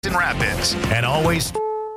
Rapids. And always...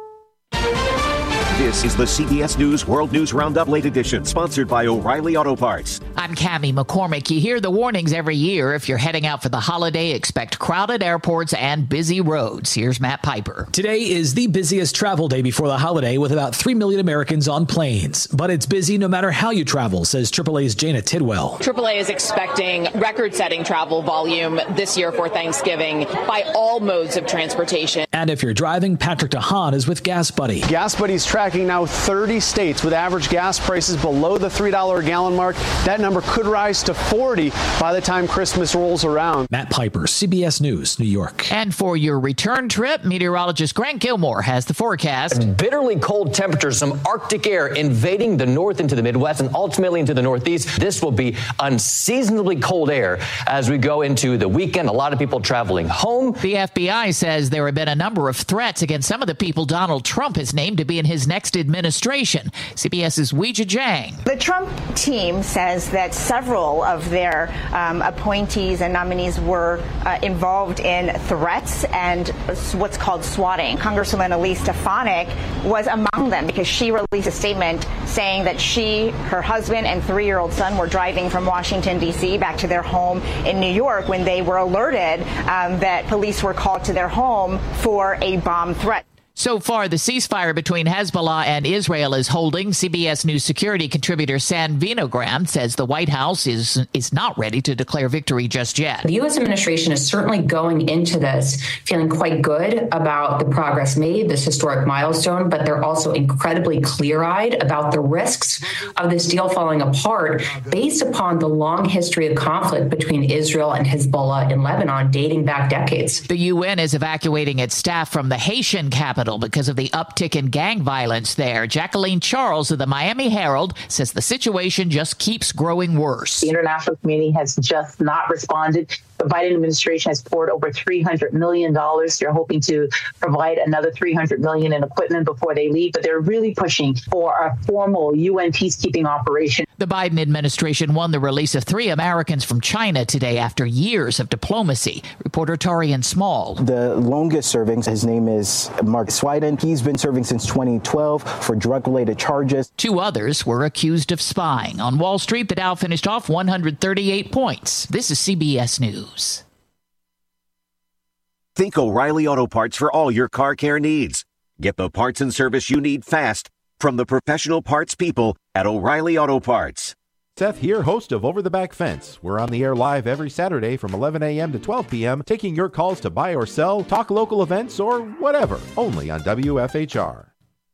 This is the CBS News World News Roundup Late Edition, sponsored by O'Reilly Auto Parts. I'm Cammie McCormick. You hear the warnings every year. If you're heading out for the holiday, expect crowded airports and busy roads. Here's Matt Piper. Today is the busiest travel day before the holiday, with about 3 million Americans on planes. But it's busy no matter how you travel, says AAA's Jana Tidwell. AAA is expecting record-setting travel volume this year for Thanksgiving by all modes of transportation. And if you're driving, Patrick DeHaan is with Gas Buddy. Gas Buddy's tracking now 30 states with average gas prices below the $3 a gallon mark. That number could rise to 40 by the time Christmas rolls around. Matt Piper, CBS News, New York. And for your return trip, meteorologist Grant Gilmore has the forecast. Bitterly cold temperatures, some Arctic air invading the north into the Midwest and ultimately into the Northeast. This will be unseasonably cold air as we go into the weekend. A lot of people traveling home. The FBI says there have been a number of threats against some of the people Donald Trump has named to be in his next administration. CBS's Weijia Jiang. The Trump team says that several of their appointees and nominees were involved in threats and what's called swatting. Congresswoman Elise Stefanik was among them because she released a statement saying that she, her husband, and 3-year-old son were driving from Washington, D.C. back to their home in New York when they were alerted that police were called to their home for a bomb threat. So far, the ceasefire between Hezbollah and Israel is holding. CBS News security contributor San Vinogran says the White House is not ready to declare victory just yet. The U.S. administration is certainly going into this feeling quite good about the progress made, this historic milestone, but they're also incredibly clear-eyed about the risks of this deal falling apart based upon the long history of conflict between Israel and Hezbollah in Lebanon dating back decades. The UN is evacuating its staff from the Haitian capital because of the uptick in gang violence there. Jacqueline Charles of the Miami Herald says the situation just keeps growing worse. The international community has just not responded. The Biden administration has poured over $300 million. They're hoping to provide another $300 million in equipment before they leave, but they're really pushing for a formal UN peacekeeping operation. The Biden administration won the release of 3 Americans from China today after years of diplomacy. Reporter Tarian Small. The longest serving, his name is Mark Swiden. He's been serving since 2012 for drug-related charges. 2 others were accused of spying. On Wall Street, the Dow finished off 138 points. This is CBS News. Think O'Reilly Auto Parts for all your car care needs. Get the parts and service you need fast from the professional parts people at O'Reilly Auto Parts. Seth here, host of Over the Back Fence. We're on the air live every Saturday from 11 a.m. to 12 p.m., taking your calls to buy or sell, talk local events, or whatever, only on WFHR.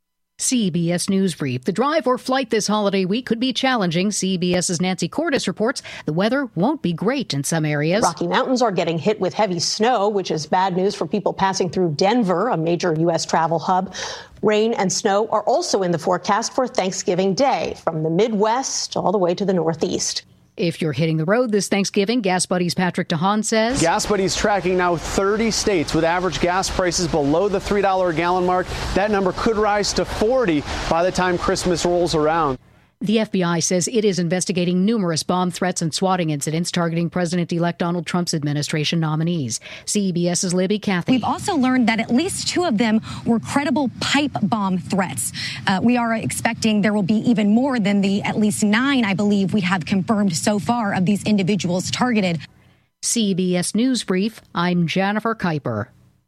CBS News Brief. The drive or flight this holiday week could be challenging. CBS's Nancy Cordes reports the weather won't be great in some areas. Rocky Mountains are getting hit with heavy snow, which is bad news for people passing through Denver, a major U.S. travel hub. Rain and snow are also in the forecast for Thanksgiving Day, from the Midwest all the way to the Northeast. If you're hitting the road this Thanksgiving, Gas Buddy's Patrick DeHaan says. Gas Buddy's tracking now 30 states with average gas prices below the $3 a gallon mark. That number could rise to 40 by the time Christmas rolls around. The FBI says it is investigating numerous bomb threats and swatting incidents targeting President-elect Donald Trump's administration nominees. CBS's Libby Cathy. We've also learned that at least 2 of them were credible pipe bomb threats. We are expecting there will be even more than the at least 9, I believe, we have confirmed so far of these individuals targeted. CBS News Brief, I'm Jennifer Kuiper.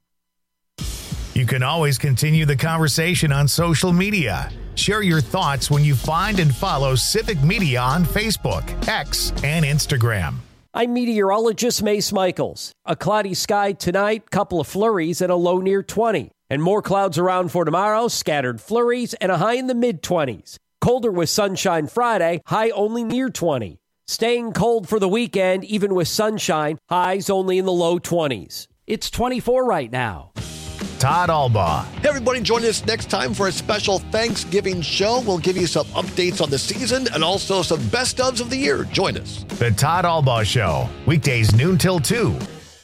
You can always continue the conversation on social media. Share your thoughts when you find and follow Civic Media on Facebook, X, and Instagram. I'm meteorologist Mace Michaels. A cloudy sky tonight, couple of flurries and a low near 20. And more clouds around for tomorrow, scattered flurries and a high in the mid-20s. Colder with sunshine Friday, high only near 20. Staying cold for the weekend, even with sunshine, highs only in the low 20s. It's 24 right now. Todd Albaugh. Hey, everybody, join us next time for a special Thanksgiving show. We'll give you some updates on the season and also some best ofs of the year. Join us. The Todd Albaugh Show, weekdays noon till 2.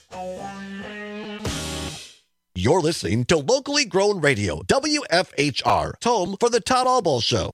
You're listening to Locally Grown Radio, WFHR, home for the Todd Albaugh Show.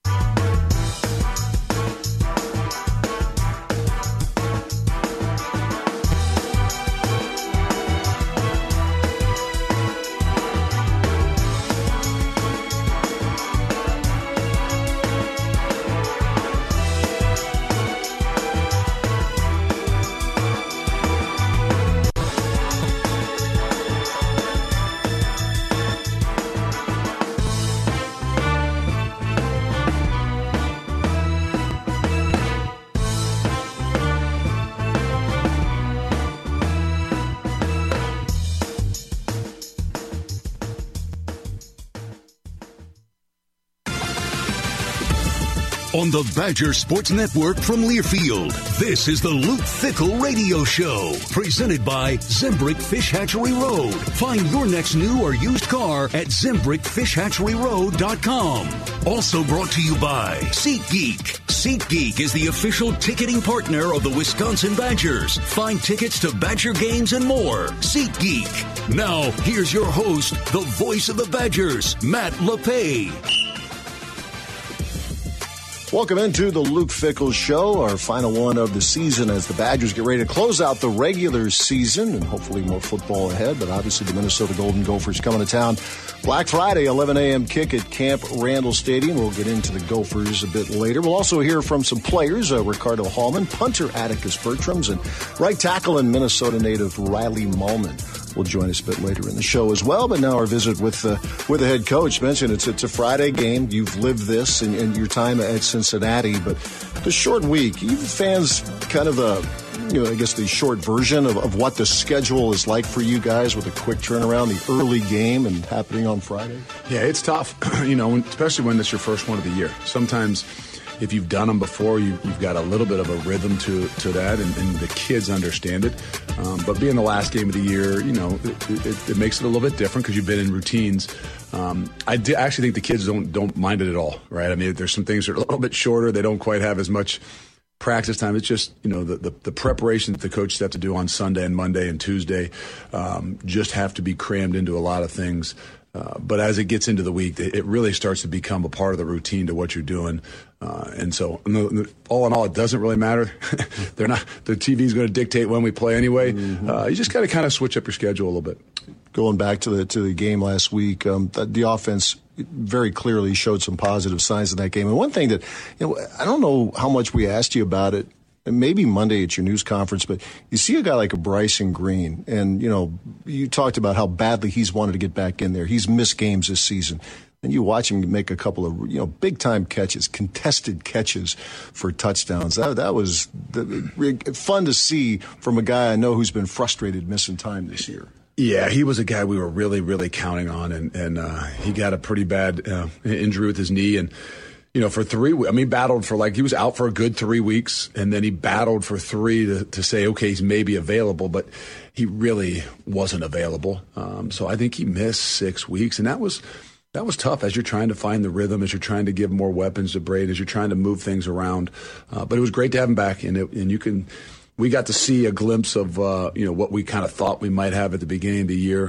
On the Badger Sports Network from Learfield, this is the Luke Fickell Radio Show, presented by Zimbrick Fish Hatchery Road. Find your next new or used car at ZimbrickFishHatcheryRoad.com. Also brought to you by SeatGeek. SeatGeek is the official ticketing partner of the Wisconsin Badgers. Find tickets to Badger games and more. SeatGeek. Now, here's your host, the voice of the Badgers, Matt LePay. Welcome into the Luke Fickell Show, our final one of the season as the Badgers get ready to close out the regular season and hopefully more football ahead. But obviously the Minnesota Golden Gophers coming to town Black Friday, 11 a.m. kick at Camp Randall Stadium. We'll get into the Gophers a bit later. We'll also hear from some players, Ricardo Hallman, punter Atticus Bertrams, and right tackle and Minnesota native Riley Mallman will join us a bit later in the show as well. But now our visit with the head coach. Mentioned it's a Friday game. You've lived this in your time at Cincinnati, but the short week, you fans kind of I guess the short version of what the schedule is like for you guys with a quick turnaround, the early game and happening on Friday? Yeah, it's tough, especially when it's your first one of the year. Sometimes if you've done them before, you've got a little bit of a rhythm to that, and the kids understand it. But being the last game of the year, it makes it a little bit different because you've been in routines. I actually think the kids don't mind it at all, right? I mean, there's some things that are a little bit shorter. They don't quite have as much practice time. It's just, the preparation that the coaches have to do on Sunday and Monday and Tuesday just have to be crammed into a lot of things. But as it gets into the week, it really starts to become a part of the routine to what you're doing. And so, all in all, it doesn't really matter. The TV's going to dictate when we play anyway. You just got to kind of switch up your schedule a little bit. Going back to the game last week, the offense very clearly showed some positive signs in that game. And one thing that, I don't know how much we asked you about it, and maybe Monday at your news conference, but you see a guy like a Bryson Green, and, you talked about how badly he's wanted to get back in there. He's missed games this season. And you watch him make a couple of, big-time catches, contested catches for touchdowns. That was fun to see from a guy I know who's been frustrated missing time this year. Yeah, he was a guy we were really, really counting on, and he got a pretty bad injury with his knee. And, for 3 weeks, he battled for he was out for a good 3 weeks, and then he battled for 3 to say, okay, he's maybe available, but he really wasn't available. So I think he missed 6 weeks, and that was tough as you're trying to find the rhythm, as you're trying to give more weapons to Braden, as you're trying to move things around. But it was great to have him back, and we got to see a glimpse of what we kind of thought we might have at the beginning of the year,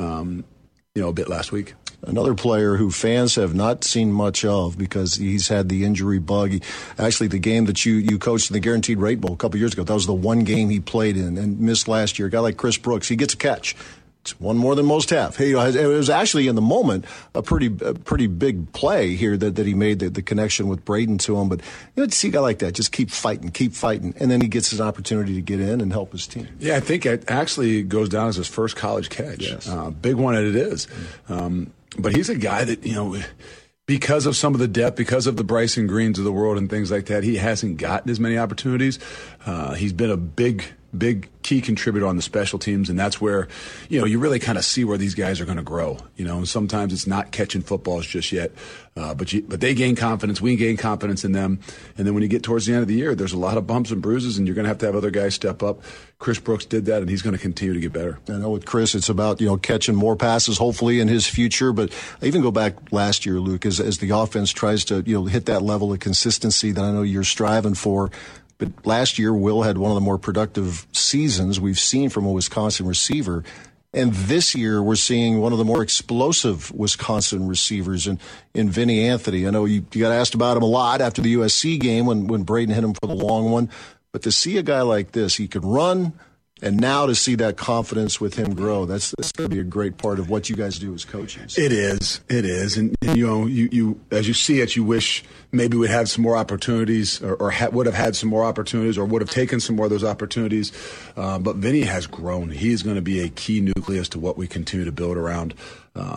a bit last week. Another player who fans have not seen much of because he's had the injury bug. Actually, the game that you coached in the Guaranteed Rate Bowl a couple years ago, that was the one game he played in and missed last year. A guy like Chris Brooks, he gets a catch. It's one more than most have. Hey, it was actually in the moment a pretty big play here that he made the connection with Braden to him. But to see a guy like that just keep fighting, and then he gets his opportunity to get in and help his team. Yeah, I think it actually goes down as his first college catch. Yes. Big one it is. But he's a guy that because of some of the depth, because of the Bryson Greens of the world and things like that, he hasn't gotten as many opportunities. He's been a big key contributor on the special teams, and that's where, you really kind of see where these guys are going to grow. And sometimes it's not catching footballs just yet, but they gain confidence. We gain confidence in them, and then when you get towards the end of the year, there's a lot of bumps and bruises, and you're going to have other guys step up. Chris Brooks did that, and he's going to continue to get better. I know with Chris, it's about catching more passes, hopefully in his future. But I even go back last year, Luke, as the offense tries to hit that level of consistency that I know you're striving for. But last year, Will had one of the more productive seasons we've seen from a Wisconsin receiver. And this year, we're seeing one of the more explosive Wisconsin receivers in Vinny Anthony. I know you got asked about him a lot after the USC game when Braden hit him for the long one. But to see a guy like this, he can run, and now to see that confidence with him grow, that's going to be a great part of what you guys do as coaches. It is. And you as you see it, you wish maybe we'd have some more opportunities or would have had some more opportunities or would have taken some more of those opportunities. But Vinny has grown. He is going to be a key nucleus to what we continue to build around.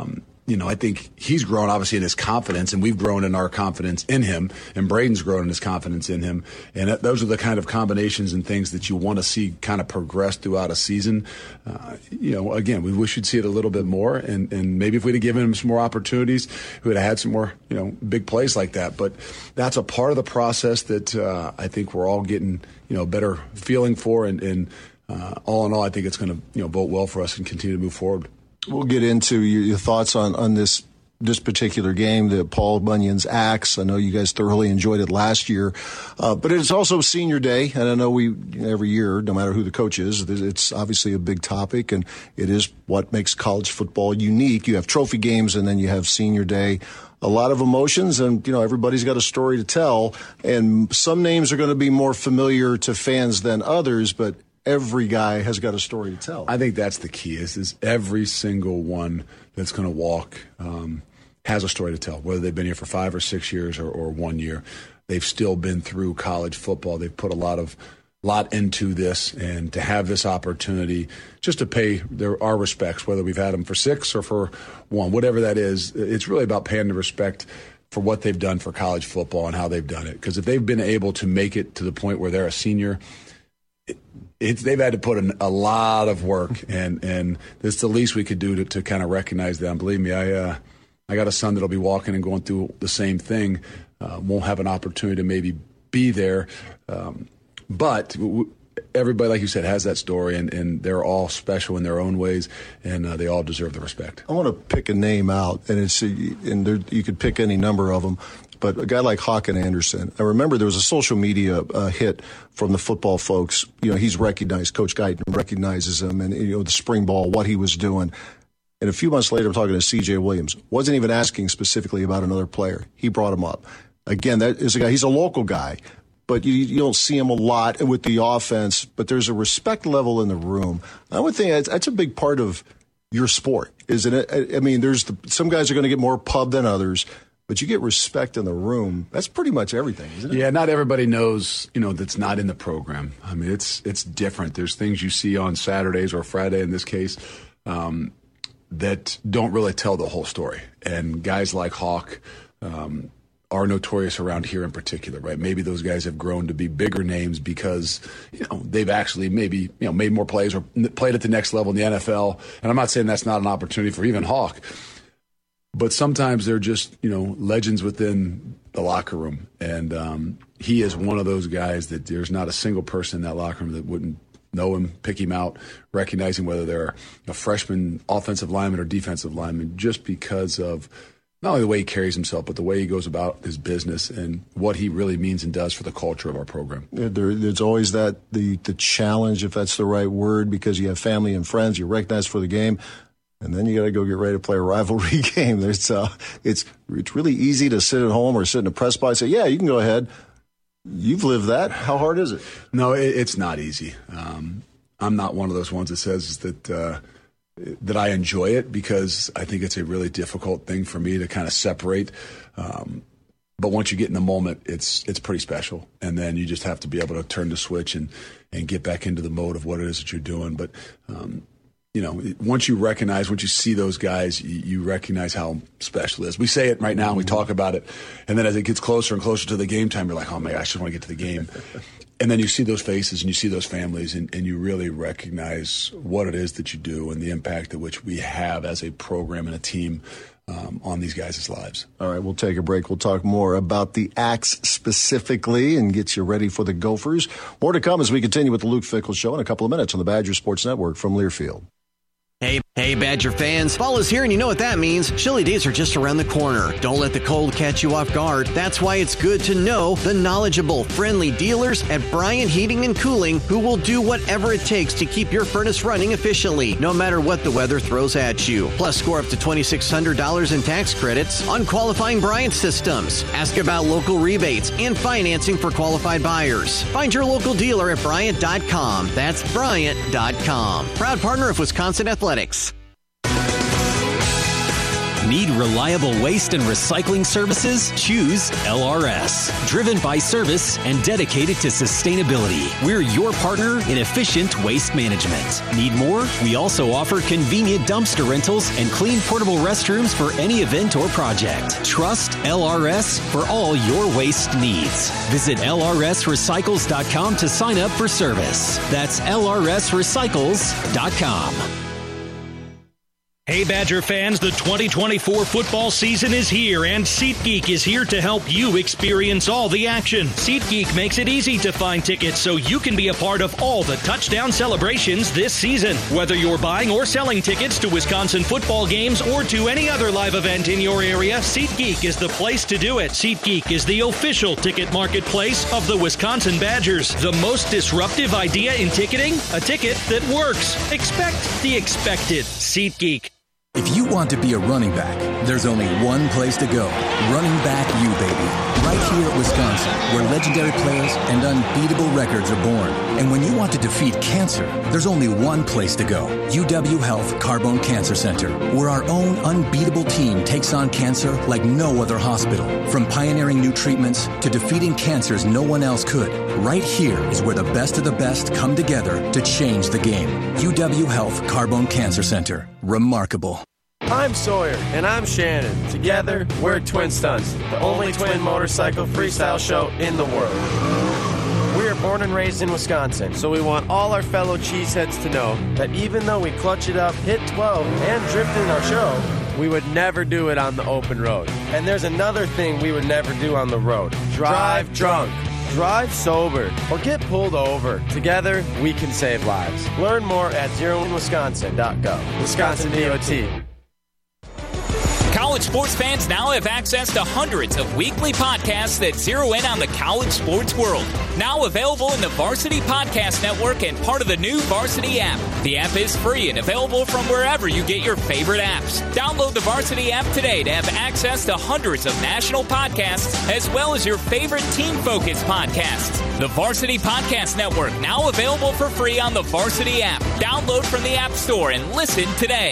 I think he's grown obviously in his confidence, and we've grown in our confidence in him, and Braden's grown in his confidence in him. And those are the kind of combinations and things that you want to see kind of progress throughout a season. Again, we wish you'd see it a little bit more, and maybe if we'd have given him some more opportunities, we would have had some more, big plays like that. But that's a part of the process that I think we're all getting, better feeling for, and all in all, I think it's going to, vote well for us and continue to move forward. We'll get into your thoughts on this particular game, the Paul Bunyan's Axe. I know you guys thoroughly enjoyed it last year, but it's also Senior Day, and I know every year, no matter who the coach is, it's obviously a big topic, and it is what makes college football unique. You have trophy games, and then you have Senior Day. A lot of emotions, and everybody's got a story to tell, and some names are going to be more familiar to fans than others, but every guy has got a story to tell. I think that's the key is every single one that's going to walk has a story to tell, whether they've been here for 5 or 6 years or 1 year. They've still been through college football. They've put a lot into this, and to have this opportunity just to pay our respects, whether we've had them for 6 or for 1, whatever that is, it's really about paying the respect for what they've done for college football and how they've done it. Because if they've been able to make it to the point where they're a senior, they've had to put in a lot of work, and it's the least we could do to kind of recognize that. And believe me, I got a son that'll be walking and going through the same thing. Won't have an opportunity to maybe be there, but everybody, like you said, has that story, and they're all special in their own ways, and they all deserve the respect. I want to pick a name out, and you could pick any number of them. But a guy like Hawken Anderson, I remember there was a social media hit from the football folks. He's recognized, Coach Guyton recognizes him, and, the spring ball, what he was doing. And a few months later, I'm talking to C.J. Williams. Wasn't even asking specifically about another player. He brought him up. Again, that is a guy, he's a local guy, but you don't see him a lot with the offense, but there's a respect level in the room. I would think that's a big part of your sport, isn't it? I mean, some guys are going to get more pub than others, but you get respect in the room. That's pretty much everything, isn't it? Yeah, not everybody knows, that's not in the program. I mean, it's different. There's things you see on Saturdays or Friday in this case that don't really tell the whole story. And guys like Hawk are notorious around here in particular, right? Maybe those guys have grown to be bigger names because, they've actually maybe, made more plays or played at the next level in the NFL. And I'm not saying that's not an opportunity for even Hawk. But sometimes they're just, legends within the locker room. And he is one of those guys that there's not a single person in that locker room that wouldn't know him, pick him out, recognizing whether they're a freshman offensive lineman or defensive lineman, just because of not only the way he carries himself, but the way he goes about his business and what he really means and does for the culture of our program. There's always the challenge, if that's the right word, because you have family and friends, you're recognized for the game. And then you got to go get ready to play a rivalry game. It's really easy to sit at home or sit in a press box and say, yeah, you can go ahead. You've lived that. How hard is it? No, it's not easy. I'm not one of those ones that says that I enjoy it, because I think it's a really difficult thing for me to kind of separate. But once you get in the moment, it's pretty special. And then you just have to be able to turn the switch and get back into the mode of what it is that you're doing. But once you see those guys, you recognize how special it is. We say it right now and we talk about it. And then as it gets closer and closer to the game time, you're like, oh, my gosh, I just want to get to the game. And then you see those faces and you see those families and you really recognize what it is that you do and the impact at which we have as a program and a team on these guys' lives. All right, we'll take a break. We'll talk more about the Axe specifically and get you ready for the Gophers. More to come as we continue with the Luke Fickell Show in a couple of minutes on the Badger Sports Network from Learfield. Hey, Badger fans. Fall is here, and you know what that means. Chilly days are just around the corner. Don't let the cold catch you off guard. That's why it's good to know the knowledgeable, friendly dealers at Bryant Heating and Cooling, who will do whatever it takes to keep your furnace running efficiently, no matter what the weather throws at you. Plus, score up to $2,600 in tax credits on qualifying Bryant systems. Ask about local rebates and financing for qualified buyers. Find your local dealer at Bryant.com. That's Bryant.com. Proud partner of Wisconsin Athletics. Need reliable waste and recycling services? Choose LRS. Driven by service and dedicated to sustainability. We're your partner in efficient waste management. Need more? We also offer convenient dumpster rentals and clean portable restrooms for any event or project. Trust LRS for all your waste needs. Visit lrsrecycles.com to sign up for service. That's lrsrecycles.com. Hey Badger fans, the 2024 football season is here, and SeatGeek is here to help you experience all the action. SeatGeek makes it easy to find tickets so you can be a part of all the touchdown celebrations this season. Whether you're buying or selling tickets to Wisconsin football games or to any other live event in your area, SeatGeek is the place to do it. SeatGeek is the official ticket marketplace of the Wisconsin Badgers. The most disruptive idea in ticketing? A ticket that works. Expect the expected. SeatGeek. If you want to be a running back, there's only one place to go. Running Back U, baby. Right here at Wisconsin, where legendary players and unbeatable records are born. And when you want to defeat cancer, there's only one place to go. UW Health Carbone Cancer Center, where our own unbeatable team takes on cancer like no other hospital. From pioneering new treatments to defeating cancers no one else could. Right here is where the best of the best come together to change the game. UW Health Carbone Cancer Center. Remarkable. I'm Sawyer. And I'm Shannon. Together, we're Twin Stunts, the only twin motorcycle freestyle show in the world. We are born and raised in Wisconsin, so we want all our fellow cheeseheads to know that even though we clutch it up, hit 12, and drift in our show, we would never do it on the open road. And there's another thing we would never do on the road. Drive drunk. Drive sober or get pulled over. Together, we can save lives. Learn more at zeroinwisconsin.gov. Wisconsin DOT. College sports fans now have access to hundreds of weekly podcasts that zero in on the college sports world. Now available in the Varsity Podcast Network and part of the new Varsity app. The app is free and available from wherever you get your favorite apps. Download the Varsity app today to have access to hundreds of national podcasts as well as your favorite team-focused podcasts. The Varsity Podcast Network, now available for free on the Varsity app. Download from the App Store and listen today.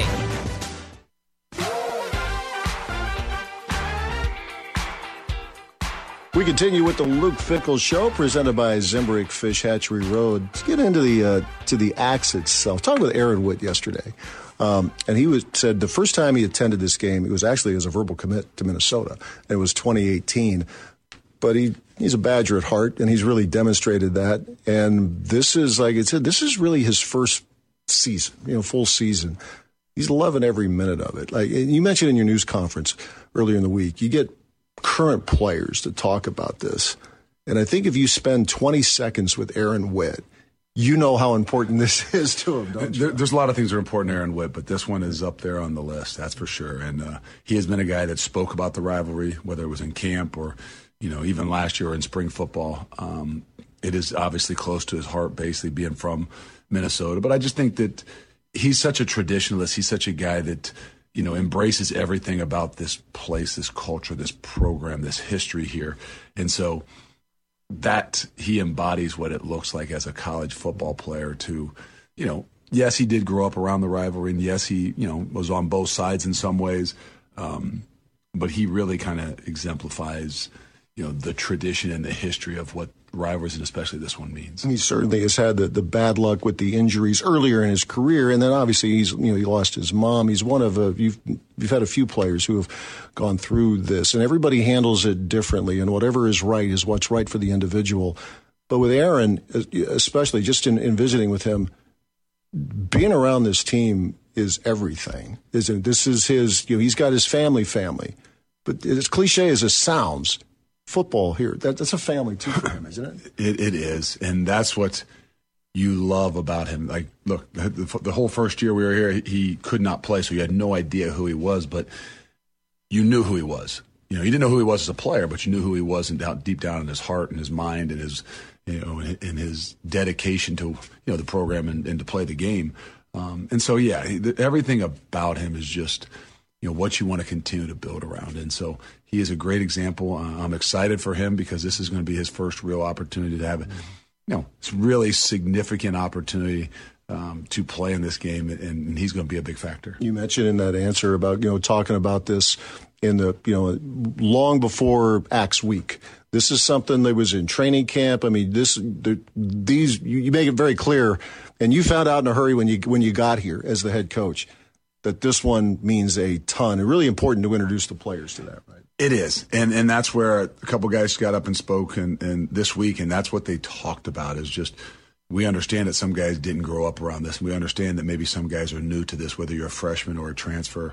We continue with the Luke Fickell Show, presented by Zimbrick Fish Hatchery Road. Let's get into the axe itself. Talked with Aaron Witt yesterday, and he said the first time he attended this game, it was actually as a verbal commit to Minnesota. It was 2018, but he's a Badger at heart, and he's really demonstrated that. And this is, like I said, this is really his first season, full season. He's loving every minute of it. Like you mentioned in your news conference earlier in the week, you get current players to talk about this. And I think if you spend 20 seconds with Aaron Witt, you know how important this is to him, don't you? There's a lot of things that are important to Aaron Witt, but this one is up there on the list, that's for sure. And he has been a guy that spoke about the rivalry, whether it was in camp or, even last year in spring football. It is obviously close to his heart, basically being from Minnesota. But I just think that he's such a traditionalist. He's such a guy that embraces everything about this place, this culture, this program, this history here. And so that he embodies what it looks like as a college football player to, yes, he did grow up around the rivalry, and yes, he, was on both sides in some ways. But he really kind of exemplifies, the tradition and the history of what rivalries, and especially this one, means. He certainly has had the bad luck with the injuries earlier in his career, and then obviously he lost his mom. He's one of you've had a few players who have gone through this, and everybody handles it differently, and whatever is right is what's right for the individual. But with Aaron, especially just in visiting with him, being around this team is everything. This is his, he's got his family, but as cliche as it sounds, football here, that's a family too for him, isn't it? It is, and that's what you love about him. Like, look, the whole first year we were here, he could not play, so you had no idea who he was, but you knew who he was. You didn't know who he was as a player, but you knew who he was deep down in his heart and his mind and his, in his dedication to, the program and to play the game. And so, everything about him is just, what you want to continue to build around. And so he is a great example. I'm excited for him because this is going to be his first real opportunity to have, it's really significant opportunity to play in this game, and he's going to be a big factor. You mentioned in that answer about, talking about this in the, long before Acts Week. This is something that was in training camp. I mean, you make it very clear, and you found out in a hurry when you got here as the head coach that this one means a ton. And really important to introduce the players to that, right? It is, and that's where a couple guys got up and spoke and this week, and that's what they talked about is just. We understand that some guys didn't grow up around this. We understand that maybe some guys are new to this, whether you're a freshman or a transfer.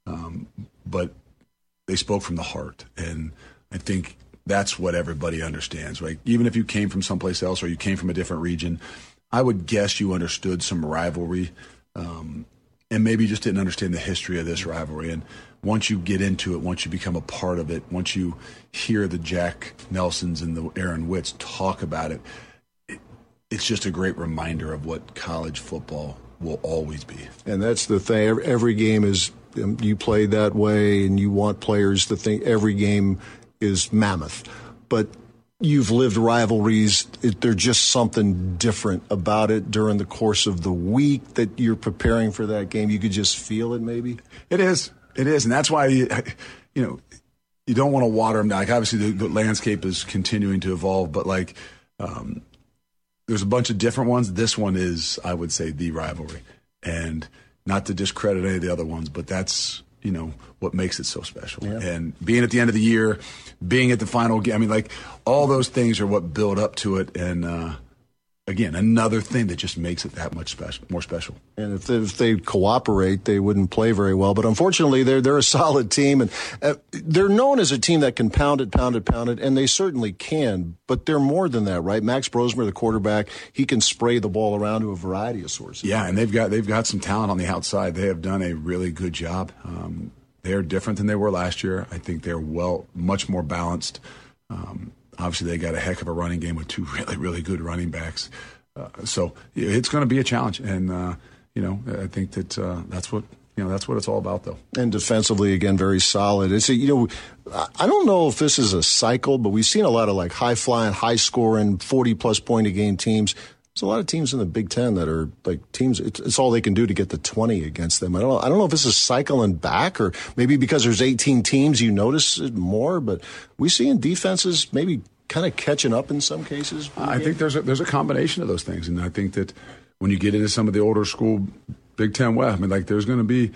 But they spoke from the heart. And I think that's what everybody understands, right? Even if you came from someplace else or you came from a different region, I would guess you understood some rivalry and maybe just didn't understand the history of this rivalry. And once you get into it, once you become a part of it, once you hear the Jack Nelsons and the Aaron Witts talk about it, it's just a great reminder of what college football will always be. And that's the thing. Every game is you play that way, and you want players to think every game is mammoth. But you've lived rivalries. There's just something different about it during the course of the week that you're preparing for that game. You could just feel it maybe. It is. And that's why, you don't want to water them down. Like, obviously, the landscape is continuing to evolve, but there's a bunch of different ones. This one is, I would say, the rivalry. And not to discredit any of the other ones, but that's, what makes it so special. Yeah. And being at the end of the year, being at the final game, all those things are what build up to it. And, again, another thing that just makes it that much more special. And if they cooperate, they wouldn't play very well. But unfortunately, they're a solid team, and they're known as a team that can pound it, and they certainly can. But they're more than that, right? Max Brosmer, the quarterback, he can spray the ball around to a variety of sources. Yeah, and they've got some talent on the outside. They have done a really good job. They're different than they were last year. I think they're much more balanced. Obviously, they got a heck of a running game with two really, really good running backs. So it's going to be a challenge. And, I think that that's what it's all about, though. And defensively, again, very solid. It's I don't know if this is a cycle, but we've seen a lot of high-flying, high-scoring, 40-plus point a game teams. There's a lot of teams in the Big Ten that are teams. It's all they can do to get the 20 against them. I don't know if this is cycling back, or maybe because there's 18 teams, you notice it more. But we see in defenses maybe kind of catching up in some cases. I think there's a combination of those things, and I think that when you get into some of the older school Big Ten West, there's going to be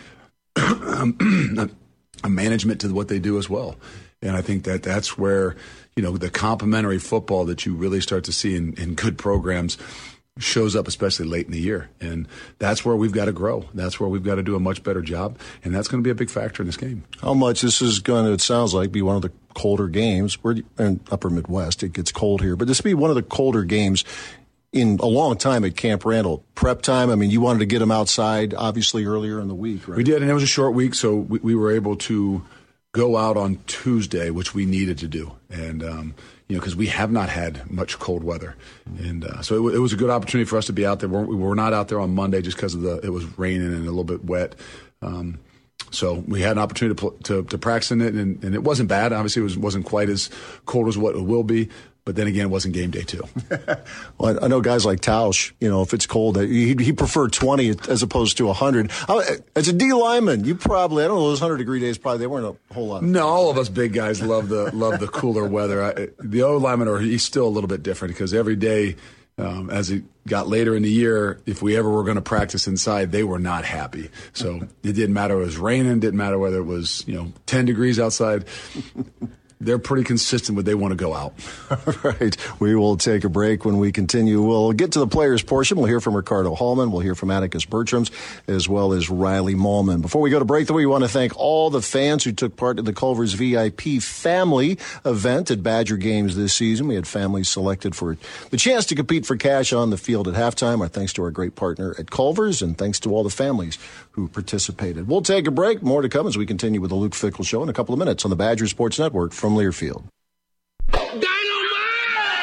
a management to what they do as well. And I think that's where the complementary football that you really start to see in good programs shows up, especially late in the year. And that's where we've got to grow. That's where we've got to do a much better job. And that's going to be a big factor in this game. How much this is going to, it sounds like, be one of the colder games. We're in upper Midwest. It gets cold here. But this will be one of the colder games in a long time at Camp Randall. Prep time, you wanted to get them outside, obviously, earlier in the week, right? We did, and it was a short week, so we were able to go out on Tuesday, which we needed to do. And, because we have not had much cold weather. And so it was a good opportunity for us to be out there. We were not out there on Monday just because it was raining and a little bit wet. So we had an opportunity to practice in it, and it wasn't bad. Obviously, it wasn't quite as cold as what it will be. But then again, it wasn't game day, too. Well, I know guys like Tausch, if it's cold, he preferred 20 as opposed to 100. As a D lineman, you probably, I don't know, those 100-degree days, probably they weren't a whole lot. No, all of us big guys love the cooler weather. The O lineman, he's still a little bit different because every day, as it got later in the year, if we ever were going to practice inside, they were not happy. So it didn't matter if it was raining, didn't matter whether it was 10 degrees outside. They're pretty consistent with they want to go out. All right. We will take a break. When we continue, we'll get to the players portion. We'll hear from Ricardo Hallman. We'll hear from Atticus Bertrams, as well as Riley Mallman. Before we go to break, though, we want to thank all the fans who took part in the Culver's VIP family event at Badger games this season. We had families selected for the chance to compete for cash on the field at halftime. Our thanks to our great partner at Culver's, and thanks to all the families who participated. We'll take a break. More to come as we continue with the Luke Fickell Show in a couple of minutes on the Badger Sports Network from Learfield.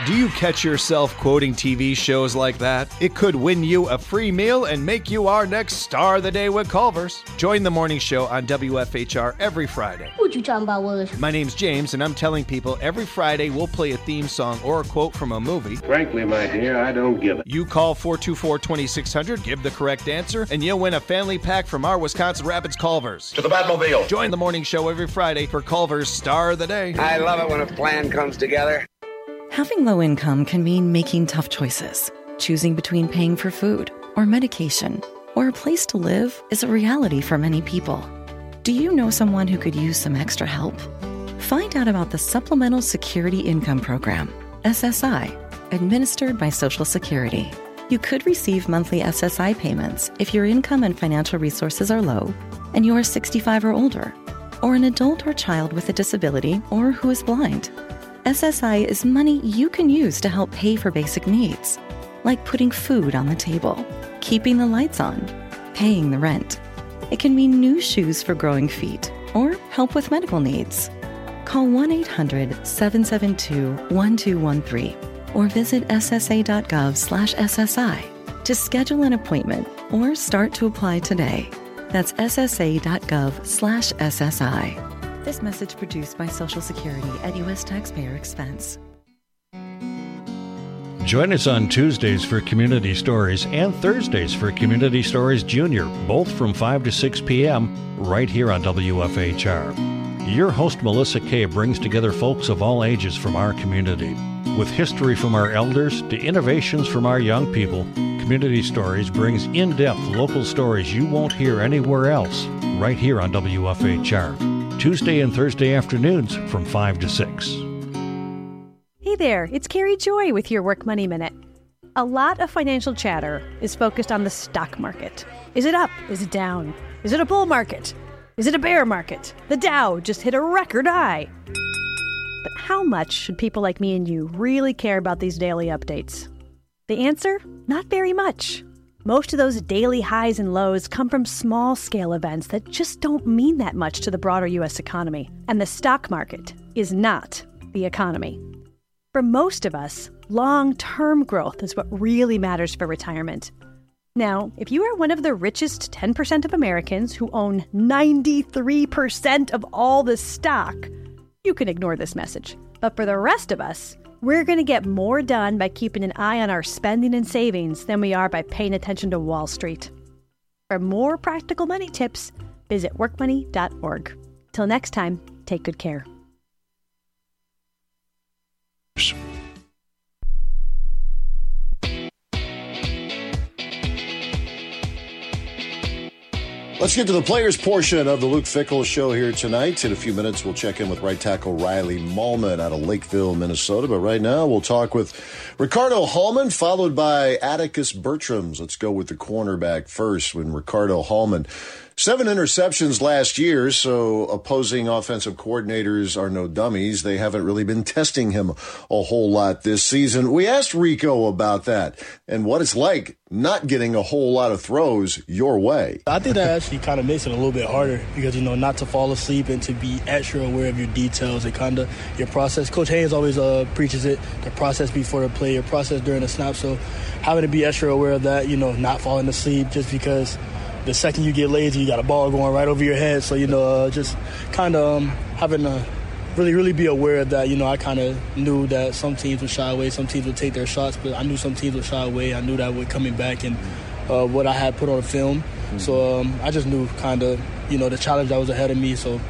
Do you catch yourself quoting TV shows like that? It could win you a free meal and make you our next star of the day with Culver's. Join the morning show on WFHR every Friday. What you talking about, Willis? My name's James, and I'm telling people every Friday we'll play a theme song or a quote from a movie. Frankly, my dear, I don't give it. You call 424-2600, give the correct answer, and you'll win a family pack from our Wisconsin Rapids Culver's. To the Batmobile. Join the morning show every Friday for Culver's Star of the Day. I love it when a plan comes together. Having low income can mean making tough choices. Choosing between paying for food or medication or a place to live is a reality for many people. Do you know someone who could use some extra help? Find out about the Supplemental Security Income Program, SSI, administered by Social Security. You could receive monthly SSI payments if your income and financial resources are low and you are 65 or older, or an adult or child with a disability or who is blind. SSI is money you can use to help pay for basic needs, like putting food on the table, keeping the lights on, paying the rent. It can mean new shoes for growing feet or help with medical needs. Call 1-800-772-1213 or visit ssa.gov/SSI to schedule an appointment or start to apply today. That's ssa.gov/SSI. This message produced by Social Security at U.S. taxpayer expense. Join us on Tuesdays for Community Stories and Thursdays for Community Stories Junior, both from 5 to 6 p.m. right here on WFHR. Your host, Melissa Kay, brings together folks of all ages from our community. With history from our elders to innovations from our young people, Community Stories brings in-depth local stories you won't hear anywhere else right here on WFHR. Tuesday and Thursday afternoons from 5 to 6. Hey there, it's Carrie Joy with your Work Money Minute. A lot of financial chatter is focused on the stock market. Is it up? Is it down? Is it a bull market? Is it a bear market? The Dow just hit a record high. But how much should people like me and you really care about these daily updates? The answer? Not very much. Most of those daily highs and lows come from small-scale events that just don't mean that much to the broader U.S. economy. And the stock market is not the economy. For most of us, long-term growth is what really matters for retirement. Now, if you are one of the richest 10% of Americans who own 93% of all the stock, you can ignore this message. But for the rest of us, we're going to get more done by keeping an eye on our spending and savings than we are by paying attention to Wall Street. For more practical money tips, visit workmoney.org. Till next time, take good care. Let's get to the players portion of the Luke Fickell Show here tonight. In a few minutes, we'll check in with right tackle Riley Mahlman out of Lakeville, Minnesota. But right now, we'll talk with Ricardo Hallman, followed by Atticus Bertrams. Let's go with the cornerback first, when Ricardo Hallman. 7 interceptions last year, so opposing offensive coordinators are no dummies. They haven't really been testing him a whole lot this season. We asked Rico about that and what it's like not getting a whole lot of throws your way. I think that actually kind of makes it a little bit harder because, not to fall asleep and to be extra aware of your details and kind of your process. Coach Haynes always preaches it, the process before the play, your process during the snap. So having to be extra aware of that, not falling asleep just because the second you get lazy, you got a ball going right over your head. So, just kind of having to really be aware of that. I kind of knew that some teams would shy away, some teams would take their shots, but I knew some teams would shy away. I knew that with coming back and what I had put on film. Mm-hmm. So I just knew kind of, the challenge that was ahead of me. So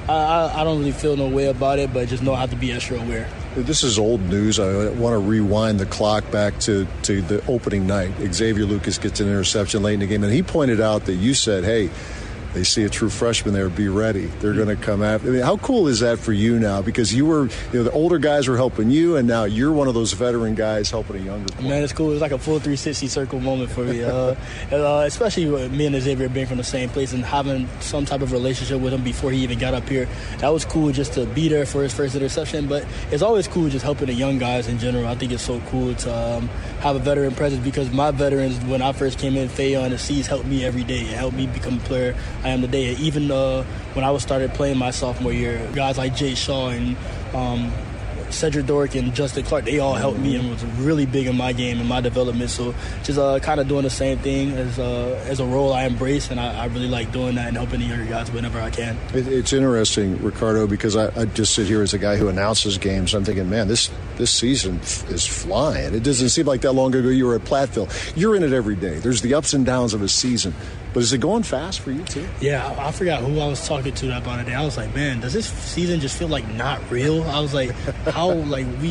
I don't really feel no way about it, but just know I have to be extra aware. This is old news. I want to rewind the clock back to the opening night. Xavier Lucas gets an interception late in the game, and he pointed out that you said, hey, they see a true freshman there, be ready. They're going to come after. I mean, how cool is that for you now? Because you were, the older guys were helping you, and now you're one of those veteran guys helping a younger player. Man, it's cool. It's like a full 360 circle moment for me. Especially with me and Xavier being from the same place and having some type of relationship with him before he even got up here. That was cool just to be there for his first interception, but it's always cool just helping the young guys in general. I think it's so cool to have a veteran presence because my veterans, when I first came in, Fayon and C's helped me every day. It helped me become a player I am today. Even when I started playing my sophomore year, guys like Jay Shaw and Cedric Dork and Justin Clark, they all helped me and was really big in my game and my development. So just kind of doing the same thing as a role I embrace, and I really like doing that and helping the younger guys whenever I can. It's interesting, Ricardo, because I just sit here as a guy who announces games. I'm thinking, man, this season is flying. It doesn't seem like that long ago you were at Platteville. You're in it every day. There's the ups and downs of a season. But is it going fast for you, too? Yeah, I forgot who I was talking to about it. I was like, man, does this season just feel like not real? I was like, how are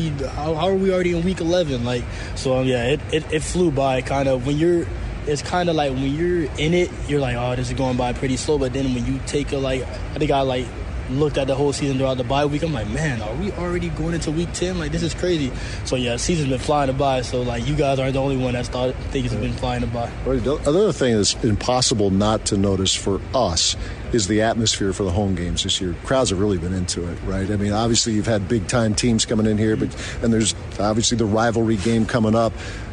we already in week 11? Like, so, yeah, it flew by kind of. It's kind of like when you're in it, you're like, oh, this is going by pretty slow. But then when you take I think I looked at the whole season throughout the bye week. I'm like, man, are we already going into week 10? Like, this is crazy. So, yeah, season's been flying by. So, like, you guys aren't the only one that think it's been flying by. Another thing that's impossible not to notice for us is the atmosphere for the home games this year. Crowds have really been into it, right? I mean, obviously you've had big-time teams coming in here, and there's obviously the rivalry game coming up.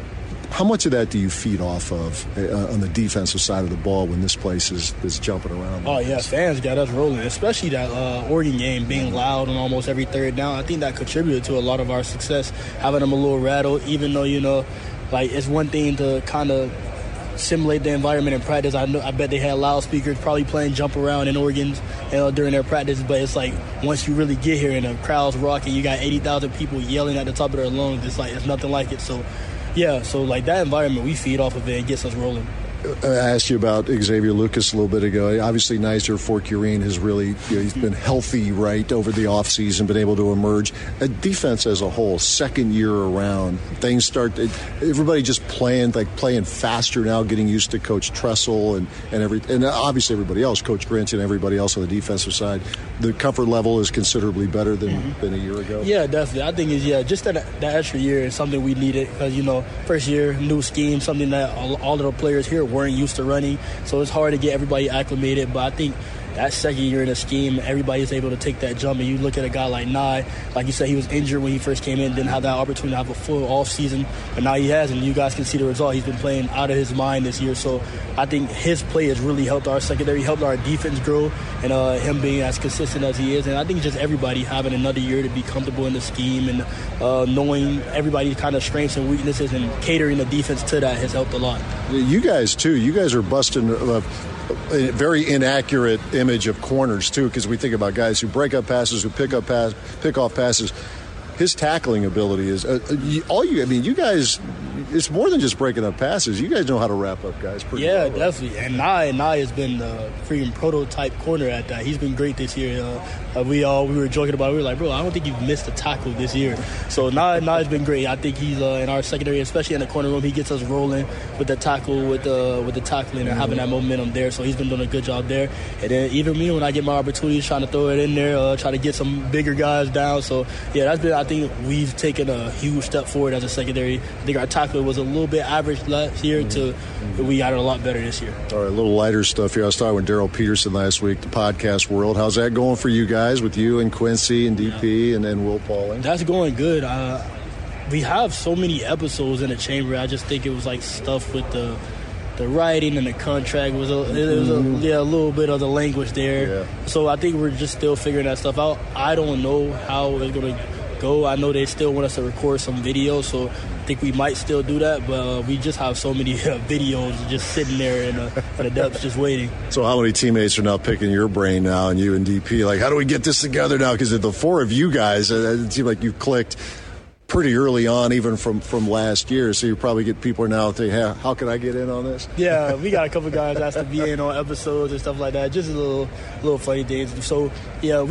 How much of that do you feed off of on the defensive side of the ball when this place is jumping around? Oh, yeah, fans got us rolling, especially that Oregon game being loud on almost every third down. I think that contributed to a lot of our success, having them a little rattled, even though, it's one thing to kind of simulate the environment in practice. I bet they had loudspeakers probably playing jump around in Oregon during their practice, but it's like once you really get here and the crowd's rocking, you got 80,000 people yelling at the top of their lungs. It's nothing like it. So, yeah, so like that environment, we feed off of it and gets us rolling. I asked you about Xavier Lucas a little bit ago. Obviously, Nizer Forkurine has really, he's been healthy, right, over the offseason, been able to emerge. A defense as a whole, second year around, things start, everybody just playing faster now, getting used to Coach Tressel and obviously everybody else, Coach Grinch and everybody else on the defensive side. The comfort level is considerably better than a year ago. Yeah, definitely. I think just that extra year is something we needed because, first year, new scheme, something that all of the players here weren't used to running, so it's hard to get everybody acclimated. But I think that second year in the scheme, everybody's able to take that jump. And you look at a guy like Nye, like you said, he was injured when he first came in, didn't have that opportunity to have a full off season, but now he has, and you guys can see the result. He's been playing out of his mind this year, so I think his play has really helped our secondary, helped our defense grow, and him being as consistent as he is. And I think just everybody having another year to be comfortable in the scheme and knowing everybody's kind of strengths and weaknesses and catering the defense to that has helped a lot. You guys, too. You guys are busting a very inaccurate image of corners, too, because we think about guys who break up passes, who pick off passes. His tackling ability is you guys, it's more than just breaking up passes. You guys know how to wrap up guys pretty well. Yeah, definitely. And Nye has been the freaking prototype corner at that. He's been great this year. We were joking about it. We were like, bro, I don't think you've missed a tackle this year. So Nye's been great. I think he's in our secondary, especially in the corner room. He gets us rolling with the tackle, with the tackling, and having that momentum there. So he's been doing a good job there. And then even me, when I get my opportunities, trying to throw it in there, try to get some bigger guys down. So yeah, I think we've taken a huge step forward as a secondary. I think our tackle was a little bit average last year we got it a lot better this year. All right, a little lighter stuff here. I was talking with Daryl Peterson last week, the podcast world. How's that going for you guys with you and Quincy and DP and then Will Pauling? That's going good. We have so many episodes in the chamber. I just think it was like stuff with the writing and the contract was a little bit of the language there. Yeah. So I think we're just still figuring that stuff out. I don't know how it's going to go. I know they still want us to record some videos, so I think we might still do that, but we just have so many videos just sitting there in the depths just waiting. So how many teammates are now picking your brain now, and you and DP? Like, how do we get this together now? Because the four of you guys, it seems like you clicked pretty early on, even from last year. So you probably get people now think, hey, how can I get in on this? Yeah, we got a couple guys asked to be in on episodes and stuff like that. Just a little funny things. So yeah,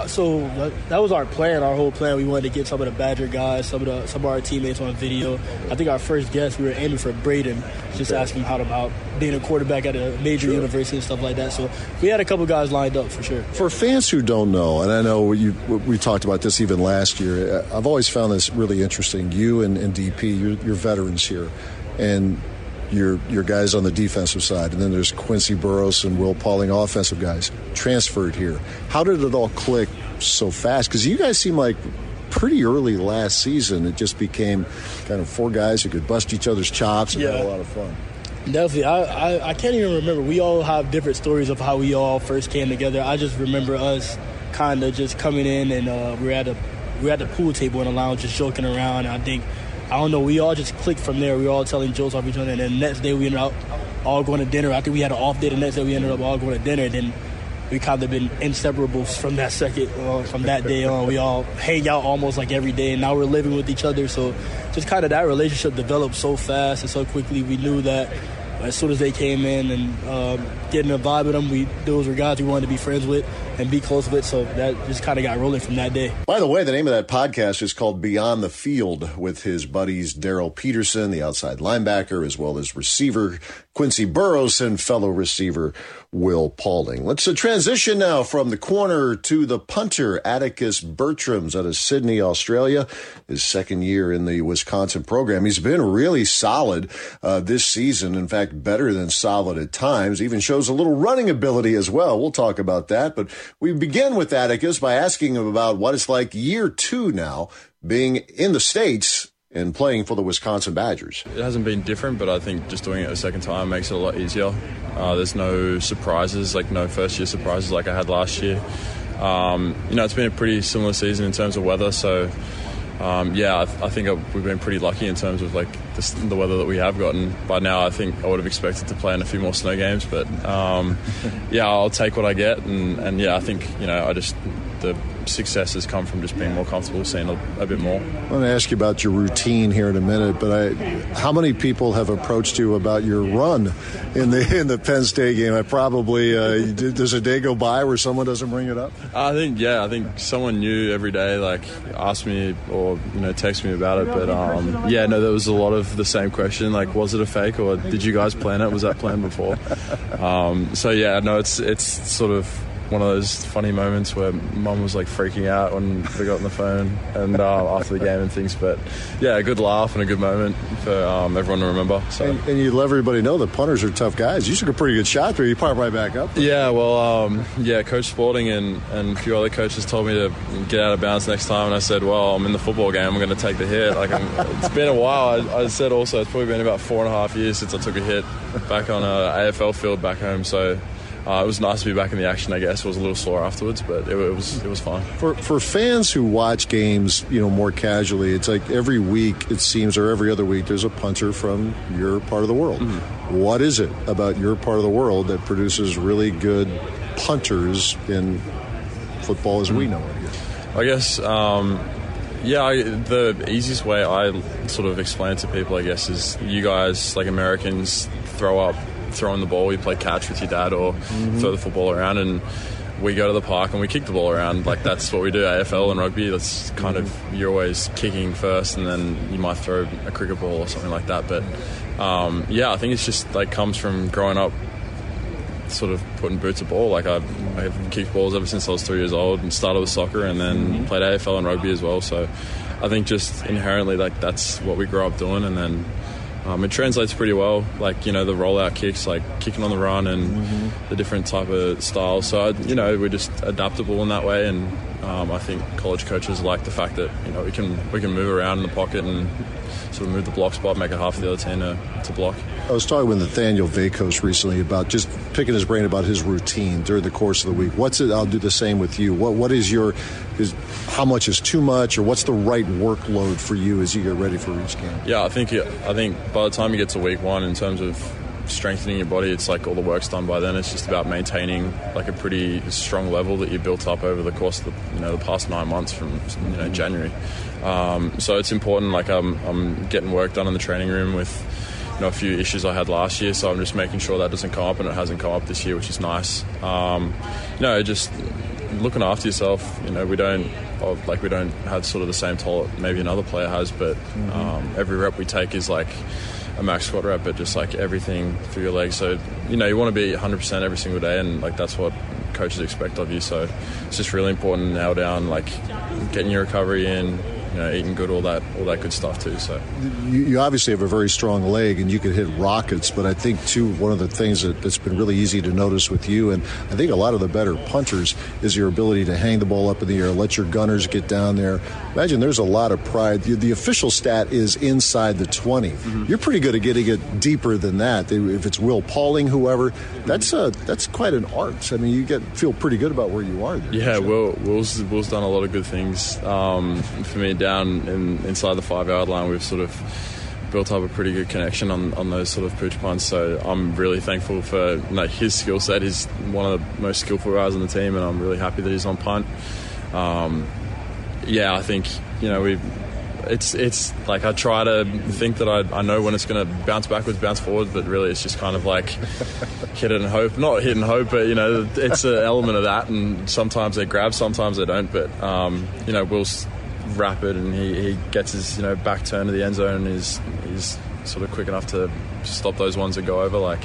that was our plan. Our whole plan. We wanted to get some of the Badger guys, some of our teammates on video. I think our first guest, we were aiming for Braden, just asking him about being a quarterback at a major university and stuff like that. So we had a couple guys lined up for sure. For fans who don't know, and I know we talked about this even last year, I've always found this really interesting. You and DP, you're veterans here, and you're guys on the defensive side, and then there's Quincy Burrows and Will Pauling, offensive guys, transferred here. How did it all click so fast? Because you guys seem like pretty early last season, it just became kind of four guys who could bust each other's chops and have a lot of fun. Definitely. I can't even remember. We all have different stories of how we all first came together. I just remember us kind of just coming in, and we we're at the pool table in the lounge just joking around. And I don't know, we all just clicked from there. We were all telling jokes off each other. And then the next day we ended up all going to dinner. I think we had an off day. The next day we ended up all going to dinner. And then we kind of been inseparables from that from that day on. We all hang out almost like every day, and now we're living with each other. So just kind of that relationship developed so fast and so quickly. We knew that as soon as they came in and getting a vibe with them, those were guys we wanted to be friends with and be close with. So that just kind of got rolling from that day. By the way, the name of that podcast is called Beyond the Field, with his buddies Daryl Peterson, the outside linebacker, as well as receiver Quincy Burrows and fellow receiver Will Paulding. Let's transition now from the corner to the punter, Atticus Bertrams out of Sydney, Australia. His second year in the Wisconsin program. He's been really solid this season. In fact, better than solid at times. Even shows a little running ability as well. We'll talk about that. But we begin with Atticus by asking him about what it's like year 2 now, being in the States and playing for the Wisconsin Badgers. It hasn't been different, but I think just doing it a second time makes it a lot easier. There's no surprises, like no first-year surprises like I had last year. It's been a pretty similar season in terms of weather, so I think we've been pretty lucky in terms of like the weather that we have gotten. By now, I think I would have expected to play in a few more snow games, but I'll take what I get, and I think the success has come from just being more comfortable, seeing a bit more. I want to ask you about your routine here in a minute, but how many people have approached you about your run in the Penn State game? Does a day go by where someone doesn't bring it up? I think someone new every day, like, asked me or text me about it, but there was a lot of the same question, like, was it a fake or did you guys plan it? Was that planned before? It's sort of one of those funny moments where Mum was like freaking out when we got on the phone and after the game and things, but a good laugh and a good moment for everyone to remember. So. And you let everybody know that punters are tough guys. You took a pretty good shot there. You popped right back up. Coach Sporting and a few other coaches told me to get out of bounds next time, and I said, well, I'm in the football game, I'm going to take the hit. It's been a while. I said also it's probably been about 4.5 years since I took a hit back on an AFL field back home, so it was nice to be back in the action, I guess. It was a little sore afterwards, but it was fine. For fans who watch games, more casually, it's like every week, it seems, or every other week, there's a punter from your part of the world. Mm-hmm. What is it about your part of the world that produces really good punters in football as we know it here? I guess, the easiest way I sort of explain it to people, I guess, is you guys, like Americans, throwing the ball, you play catch with your dad or throw the football around, and we go to the park and we kick the ball around. Like, that's what we do. AFL and rugby, that's kind of, you're always kicking first and then you might throw a cricket ball or something like that. But I think it's just like comes from growing up sort of putting boots to ball. Like, I've kicked balls ever since I was 3 years old and started with soccer and then played AFL and rugby as well. So I think just inherently, like, that's what we grew up doing, and then it translates pretty well, like, the rollout kicks, like kicking on the run and the different type of styles. So, we're just adaptable in that way, and I think college coaches like the fact that, we can move around in the pocket and sort of move the block spot, make it hard for the other team to block. I was talking with Nathaniel Vakos recently about just picking his brain about his routine during the course of the week. I'll do the same with you. What is how much is too much, or what's the right workload for you as you get ready for each game? Yeah, I think by the time you get to week 1, in terms of strengthening your body, it's like all the work's done by then. It's just about maintaining like a pretty strong level that you built up over the course of the past 9 months from January. So it's important. Like, I'm getting work done in the training room with a few issues I had last year, so I'm just making sure that doesn't come up, and it hasn't come up this year, which is nice. Just looking after yourself. We don't have sort of the same toll maybe another player has, but every rep we take is like a max squat rep, but just like everything through your legs. So you want to be 100% every single day, and like that's what coaches expect of you. So it's just really important to nail down like getting your recovery in, eating good, all that good stuff too. So you obviously have a very strong leg, and you can hit rockets. But I think too, one of the things that's been really easy to notice with you, and I think a lot of the better punters, is your ability to hang the ball up in the air, let your gunners get down there. Imagine there's a lot of pride. The official stat is inside the 20. Mm-hmm. You're pretty good at getting it deeper than that. If it's Will Pauling, whoever, that's quite an art. I mean, you feel pretty good about where you are there. Yeah, Will's done a lot of good things for me down inside the 5-yard line. We've sort of built up a pretty good connection on those sort of pooch punts, so I'm really thankful for his skill set. He's one of the most skillful guys on the team, and I'm really happy that he's on punt. I think it's like I try to think that I know when it's going to bounce backwards, bounce forward, but really it's just kind of like hit it and hope. Not hit and hope, but it's an element of that, and sometimes they grab, sometimes they don't, but Will's rapid, and he gets his back turn to the end zone, and he's sort of quick enough to stop those ones that go over.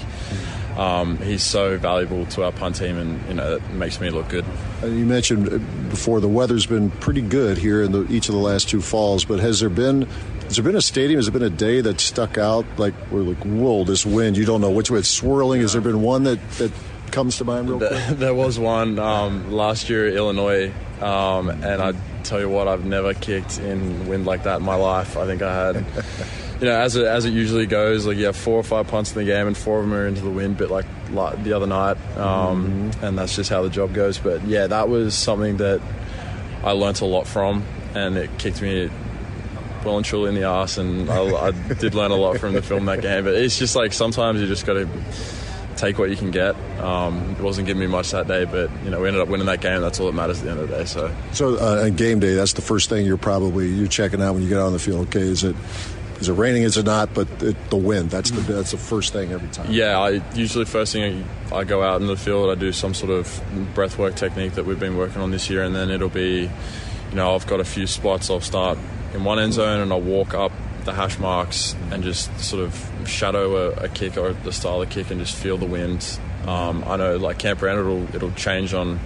He's so valuable to our punt team, and it makes me look good. You mentioned before the weather's been pretty good here in each of the last two falls, but has there been a stadium, has there been a day that stuck out, like we're like, whoa, this wind, you don't know which way it's swirling? Has there been one that comes to mind real quick? There was one last year at Illinois, and I tell you what, I've never kicked in wind like that in my life. I think I had as it usually goes, you have 4 or 5 punts in the game, and 4 of them are into the wind, but like the other night, and that's just how the job goes. But yeah, that was something that I learnt a lot from, and it kicked me well and truly in the arse, and I did learn a lot from the film that game. But it's just sometimes you just got to take what you can get. It wasn't giving me much that day, but we ended up winning that game. That's all that matters at the end of the day. So on game day, that's the first thing you're checking out when you get out on the field. Okay, is it raining? Is it not? But the wind. That's the first thing every time. Yeah, usually first thing I go out in the field, I do some sort of breath work technique that we've been working on this year, and then it'll be, I've got a few spots. I'll start in one end zone, and I'll walk up the hash marks and just sort of shadow a kick or the style of kick and just feel the wind. I know Camp Rand it'll change on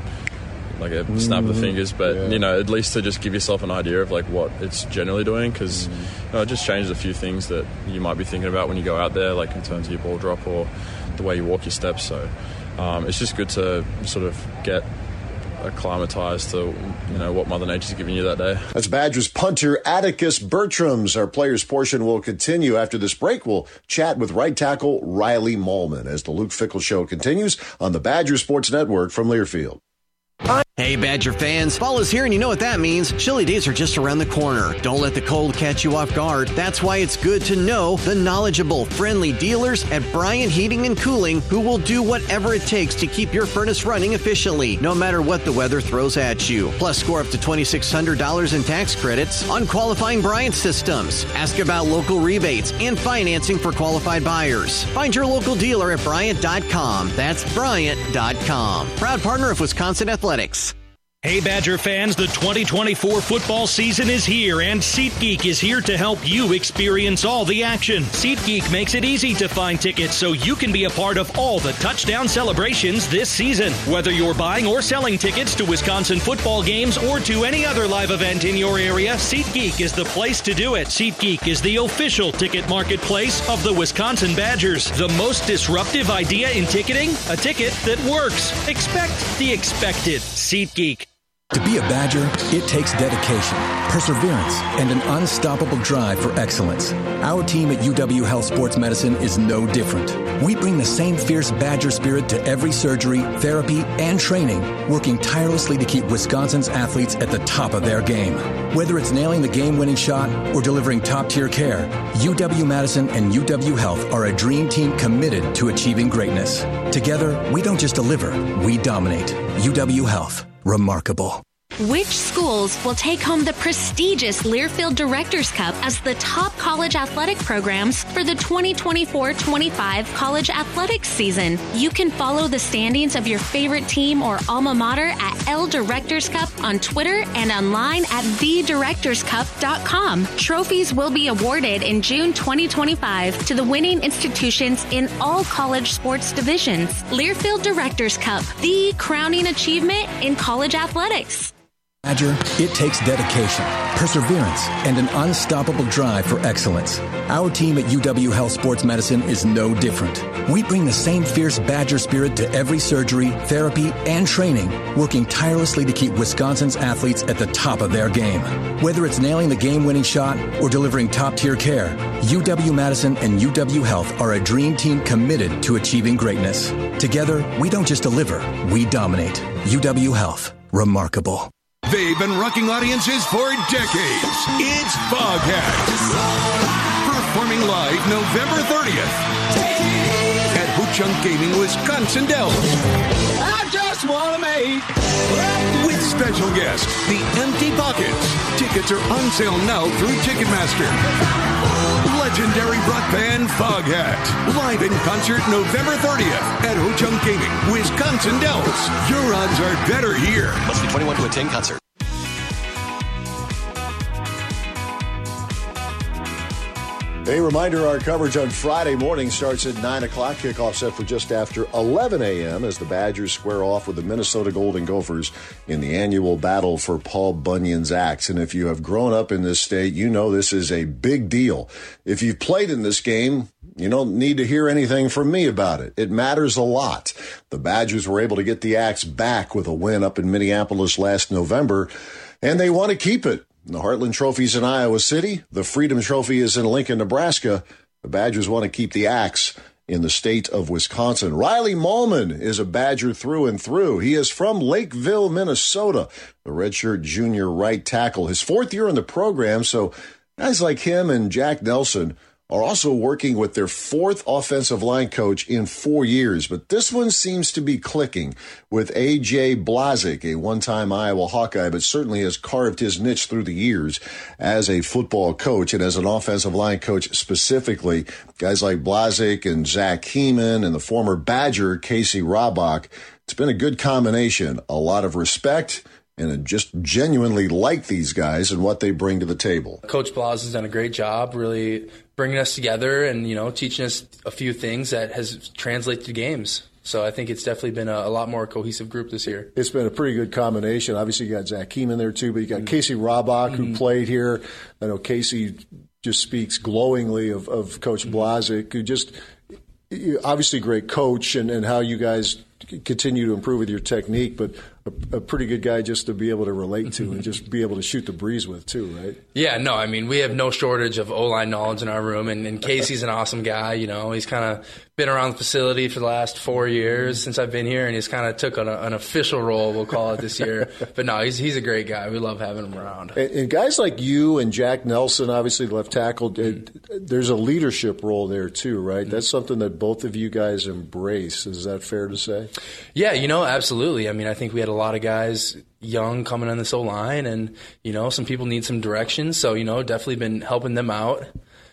a snap of the fingers, but at least to just give yourself an idea of what it's generally doing, because it just changes a few things that you might be thinking about when you go out there, in terms of your ball drop or the way you walk your steps. So it's just good to sort of get acclimatized to what Mother Nature's giving you that day. That's Badgers punter Atticus Bertrams. Our players portion will continue after this break. We'll chat with right tackle Riley Mahlman as the Luke Fickell Show continues on the Badger Sports Network from Learfield. Hey, Badger fans, fall is here and you know what that means. Chilly days are just around the corner. Don't let the cold catch you off guard. That's why it's good to know the knowledgeable, friendly dealers at Bryant Heating and Cooling, who will do whatever it takes to keep your furnace running efficiently, no matter what the weather throws at you. Plus, score up to $2,600 in tax credits on qualifying Bryant systems. Ask about local rebates and financing for qualified buyers. Find your local dealer at Bryant.com. That's Bryant.com. Proud partner of Wisconsin Athletics. Hey, Badger fans, the 2024 football season is here, and SeatGeek is here to help you experience all the action. SeatGeek makes it easy to find tickets so you can be a part of all the touchdown celebrations this season. Whether you're buying or selling tickets to Wisconsin football games or to any other live event in your area, SeatGeek is the place to do it. SeatGeek is the official ticket marketplace of the Wisconsin Badgers. The most disruptive idea in ticketing? A ticket that works. Expect the expected. SeatGeek. To be a Badger, it takes dedication, perseverance, and an unstoppable drive for excellence. Our team at UW Health Sports Medicine is no different. We bring the same fierce Badger spirit to every surgery, therapy, and training, working tirelessly to keep Wisconsin's athletes at the top of their game. Whether it's nailing the game-winning shot or delivering top-tier care, UW-Madison and UW Health are a dream team committed to achieving greatness. Together, we don't just deliver, we dominate. UW Health. Remarkable. Which schools will take home the prestigious Learfield Directors Cup as the top college athletic programs for the 2024-25 college athletics season? You can follow the standings of your favorite team or alma mater at L Directors Cup on Twitter and online at thedirectorscup.com. Trophies will be awarded in June 2025 to the winning institutions in all college sports divisions. Learfield Directors Cup, the crowning achievement in college athletics. Badger, it takes dedication, perseverance, and an unstoppable drive for excellence. Our team at UW Health Sports Medicine is no different. We bring the same fierce Badger spirit to every surgery, therapy, and training, working tirelessly to keep Wisconsin's athletes at the top of their game. Whether it's nailing the game-winning shot or delivering top-tier care, UW-Madison and UW Health are a dream team committed to achieving greatness. Together, we don't just deliver, we dominate. UW Health. Remarkable. They've been rocking audiences for decades. It's Foghat. Performing live November 30th at Ho-Chunk Gaming, Wisconsin Dells. I just want to make. With special guest, The Empty Pockets. Tickets are on sale now through Ticketmaster. Legendary rock band Foghat. Live in concert November 30th at Ho-Chunk Gaming, Wisconsin Dells. Your odds are better here. Must be 21 to attend concert. A reminder, our coverage on Friday morning starts at 9 o'clock. Kickoff set for just after 11 a.m. as the Badgers square off with the Minnesota Golden Gophers in the annual battle for Paul Bunyan's axe. And if you have grown up in this state, you know this is a big deal. If you've played in this game, you don't need to hear anything from me about it. It matters a lot. The Badgers were able to get the axe back with a win up in Minneapolis last November, and they want to keep it. The Heartland Trophy's in Iowa City. The Freedom Trophy is in Lincoln, Nebraska. The Badgers want to keep the axe in the state of Wisconsin. Riley Mahlman is a Badger through and through. He is from Lakeville, Minnesota, the redshirt junior right tackle. His fourth year in the program, so guys like him and Jack Nelson are also working with their fourth offensive line coach in 4 years. But this one seems to be clicking with A.J. Blazik, a one-time Iowa Hawkeye, but certainly has carved his niche through the years as a football coach and as an offensive line coach specifically. Guys like Blazik and Zach Heeman and the former Badger Casey Robach. It's been a good combination, a lot of respect, and I just genuinely like these guys and what they bring to the table. Coach Blas has done a great job really bringing us together and, teaching us a few things that has translated to games. So I think it's definitely been a lot more cohesive group this year. It's been a pretty good combination. Obviously, you got Zach Heeman there, too, but you got Casey Robach, who played here. I know Casey just speaks glowingly of Coach Blazik, who just obviously great coach and how you guys continue to improve with your technique, but a pretty good guy just to be able to relate to and just be able to shoot the breeze with too, right? Yeah, no, I mean, we have no shortage of O-line knowledge in our room, and Casey's an awesome guy. He's kind of been around the facility for the last 4 years since I've been here, and he's kind of took on an official role, we'll call it this year. But no, he's a great guy. We love having him around. And guys like you and Jack Nelson, obviously the left tackle, there's a leadership role there too, right? That's something that both of you guys embrace. Is that fair to say? Yeah, absolutely. I mean, I think we had a lot of guys young coming on this O-line, and, some people need some direction. So, definitely been helping them out.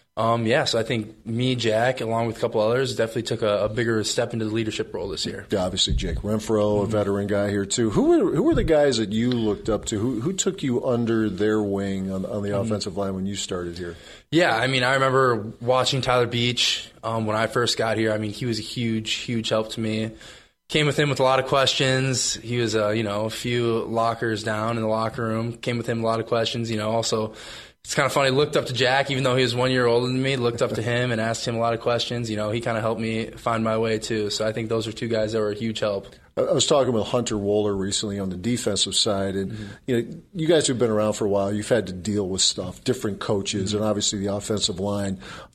So I think me, Jack, along with a couple others, definitely took a bigger step into the leadership role this year. Yeah, obviously Jake Renfro, a veteran guy here too. Who were the guys that you looked up to? Who took you under their wing on the offensive line when you started here? Yeah, I mean, I remember watching Tyler Beach when I first got here. I mean, he was a huge, huge help to me. Came with him with a lot of questions. He was, a few lockers down in the locker room. Came with him a lot of questions. Also, it's kind of funny. Looked up to Jack, even though he was 1 year older than me. Looked up to him and asked him a lot of questions. He kind of helped me find my way too. So I think those are two guys that were a huge help. I was talking with Hunter Wohler recently on the defensive side, and you guys have been around for a while. You've had to deal with stuff, different coaches, and obviously the offensive line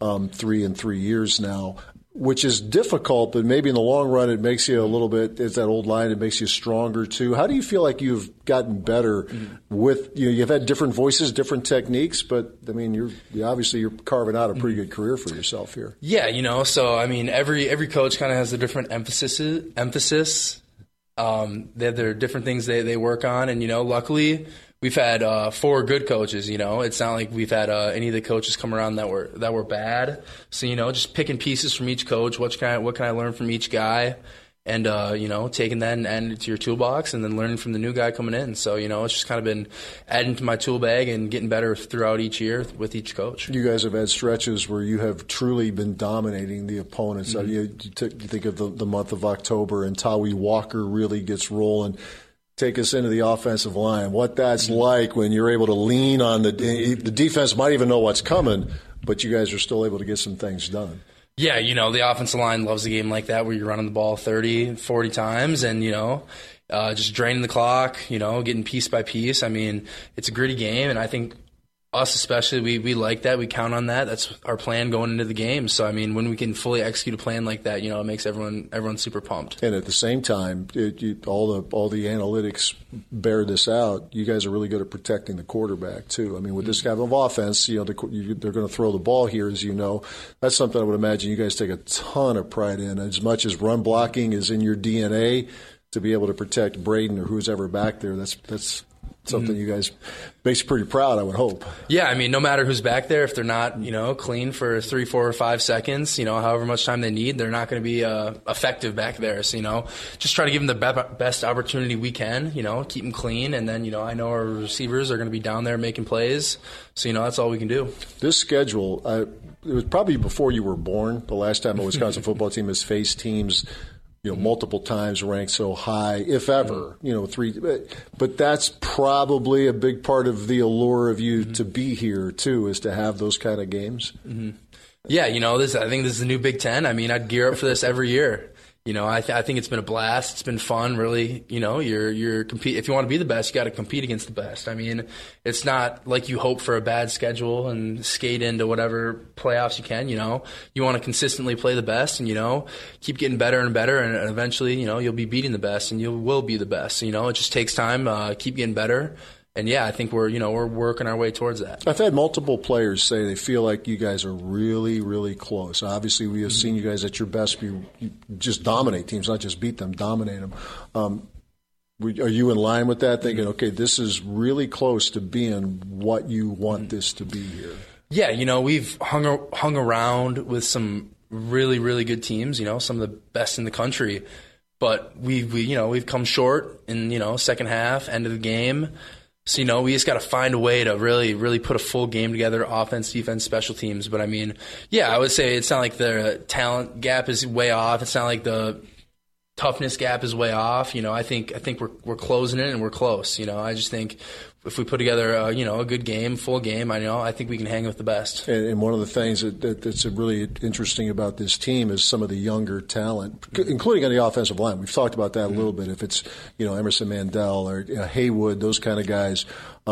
3 years now, which is difficult, but maybe in the long run it makes you a little bit, it's that old line, it makes you stronger too. How do you feel like you've gotten better with, you've had different voices, different techniques, but I mean, you're carving out a pretty good career for yourself here. Yeah, so I mean, every coach kind of has a different emphasis. They have their different things they work on, and luckily we've had 4 good coaches. It's not like we've had any of the coaches come around that were bad. So just picking pieces from each coach. What can I learn from each guy, and taking that and adding it to your toolbox, and then learning from the new guy coming in. So it's just kind of been adding to my tool bag and getting better throughout each year with each coach. You guys have had stretches where you have truly been dominating the opponents. You think of the month of October, and Tawi Walker really gets rolling. take us into the offensive line, what that's like when you're able to lean on the defense might even know what's coming, but you guys are still able to get some things done. Yeah, the offensive line loves a game like that where you're running the ball 30, 40 times and, just draining the clock, getting piece by piece. I mean, it's a gritty game, and I think us especially, we like that. We count on that. That's our plan going into the game. So, I mean, when we can fully execute a plan like that, it makes everyone super pumped. And at the same time, all the analytics bear this out. You guys are really good at protecting the quarterback, too. I mean, with this kind of offense, they're going to throw the ball here, as you know. That's something I would imagine you guys take a ton of pride in. As much as run blocking is in your DNA, to be able to protect Braden or who's ever back there, that's something you guys makes you pretty proud, I would hope. Yeah, I mean, no matter who's back there, if they're not, clean for 3, 4, or 5 seconds, however much time they need, they're not going to be effective back there. So, just try to give them the best opportunity we can, keep them clean. And then, I know our receivers are going to be down there making plays. So, that's all we can do. This schedule, it was probably before you were born, the last time a Wisconsin football team has faced teams multiple times ranked so high, if ever, 3. But that's probably a big part of the allure of you to be here, too, is to have those kind of games. Mm-hmm. Yeah, I think this is the new Big Ten. I mean, I'd gear up for this every year. I think it's been a blast. It's been fun, really. You're compete. If you want to be the best, you got to compete against the best. I mean, it's not like you hope for a bad schedule and skate into whatever playoffs you can. You want to consistently play the best, and keep getting better and better, and eventually, you'll be beating the best, and you will be the best. It just takes time. Keep getting better. And yeah, I think we're working our way towards that. I've had multiple players say they feel like you guys are really, really close. Obviously, we have seen you guys at your best. You just dominate teams, not just beat them, dominate them. Are you in line with that, thinking, okay, this is really close to being what you want this to be here? Yeah, we've hung around with some really, really good teams. Some of the best in the country, but we've come short in second half, end of the game. So, we just got to find a way to really, really put a full game together, offense, defense, special teams. But, I mean, yeah, I would say it's not like the talent gap is way off. It's not like the toughness gap is way off. I think we're closing it and we're close. I just think if we put together a good game, full game, I think we can hang with the best. And one of the things that's really interesting about this team is some of the younger talent, including on the offensive line. We've talked about that a little bit. If it's Emerson Mandel or Haywood, those kind of guys,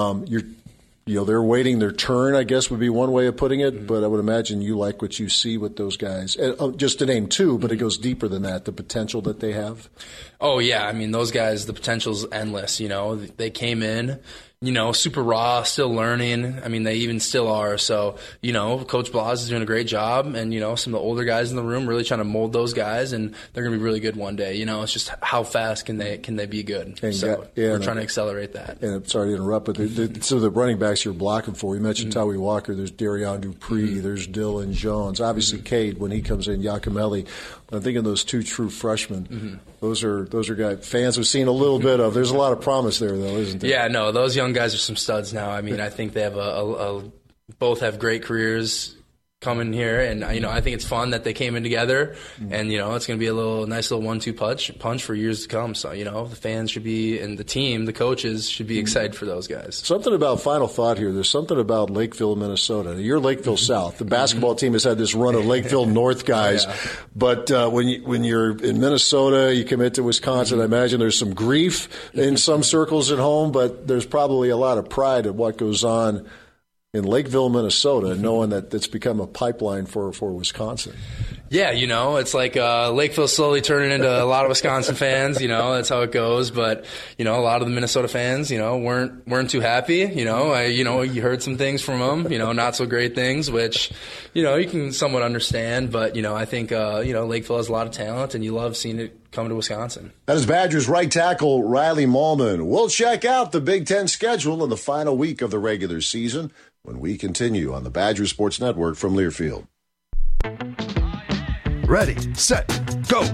they're waiting their turn, I guess would be one way of putting it. But I would imagine you like what you see with those guys. And, just to name 2, but it goes deeper than that, the potential that they have. Oh, yeah. I mean, those guys, the potential's endless. They came in, super raw, still learning. I mean, they even still are. So, Coach Blas is doing a great job. And, some of the older guys in the room really trying to mold those guys. And they're going to be really good one day. It's just how fast can they be good? And so we're trying to accelerate that. And I'm sorry to interrupt, but so the running backs you're blocking for, you mentioned Tawi Walker, there's Darian Dupree, there's Dylan Jones. Obviously, Cade, when he comes in, Yakimelli. I'm thinking those 2 true freshmen. Those are guys fans have seen a little bit of. There's a lot of promise there, though, isn't there? Yeah, no, those young guys are some studs now. I mean, I think they have both have great careers coming here, and I think it's fun that they came in together, and it's going to be a nice little 1-2 punch for years to come. So the fans should be, and the team, the coaches should be excited for those guys. Something about final thought here. There's something about Lakeville, Minnesota. You're Lakeville South. The basketball team has had this run of Lakeville North guys, but when you're in Minnesota, you commit to Wisconsin. I imagine there's some grief in some circles at home, but there's probably a lot of pride at what goes on in Lakeville, Minnesota, knowing that it's become a pipeline for Wisconsin. Yeah, it's like Lakeville slowly turning into a lot of Wisconsin fans. That's how it goes. But a lot of the Minnesota fans, weren't too happy. You heard some things from them, not so great things, which you can somewhat understand. But I think Lakeville has a lot of talent, and you love seeing it come to Wisconsin. That is Badgers right tackle Riley Mahlman. We'll check out the Big Ten schedule in the final week of the regular season when we continue on the Badger Sports Network from Learfield. Ready, set, go.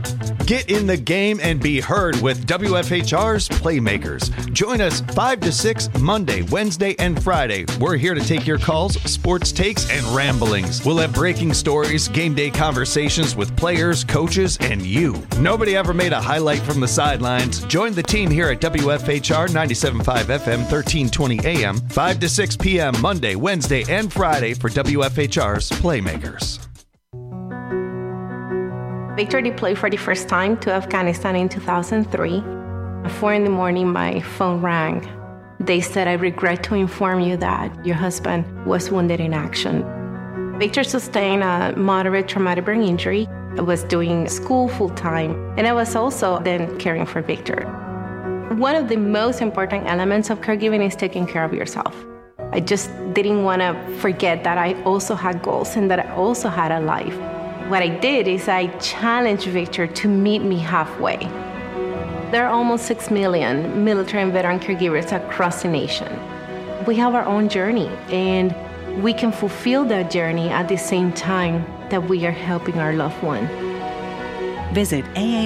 Get in the game and be heard with WFHR's Playmakers. Join us 5 to 6 Monday, Wednesday, and Friday. We're here to take your calls, sports takes, and ramblings. We'll have breaking stories, game day conversations with players, coaches, and you. Nobody ever made a highlight from the sidelines. Join the team here at WFHR 97.5 FM, 1320 AM, 5 to 6 p.m. Monday, Wednesday, and Friday for WFHR's Playmakers. Victor deployed for the first time to Afghanistan in 2003. At 4 a.m, my phone rang. They said, "I regret to inform you that your husband was wounded in action." Victor sustained a moderate traumatic brain injury. I was doing school full-time, and I was also then caring for Victor. One of the most important elements of caregiving is taking care of yourself. I just didn't want to forget that I also had goals and that I also had a life. What I did is I challenged Victor to meet me halfway. There are almost 6 million military and veteran caregivers across the nation. We have our own journey, and we can fulfill that journey at the same time that we are helping our loved one. Visit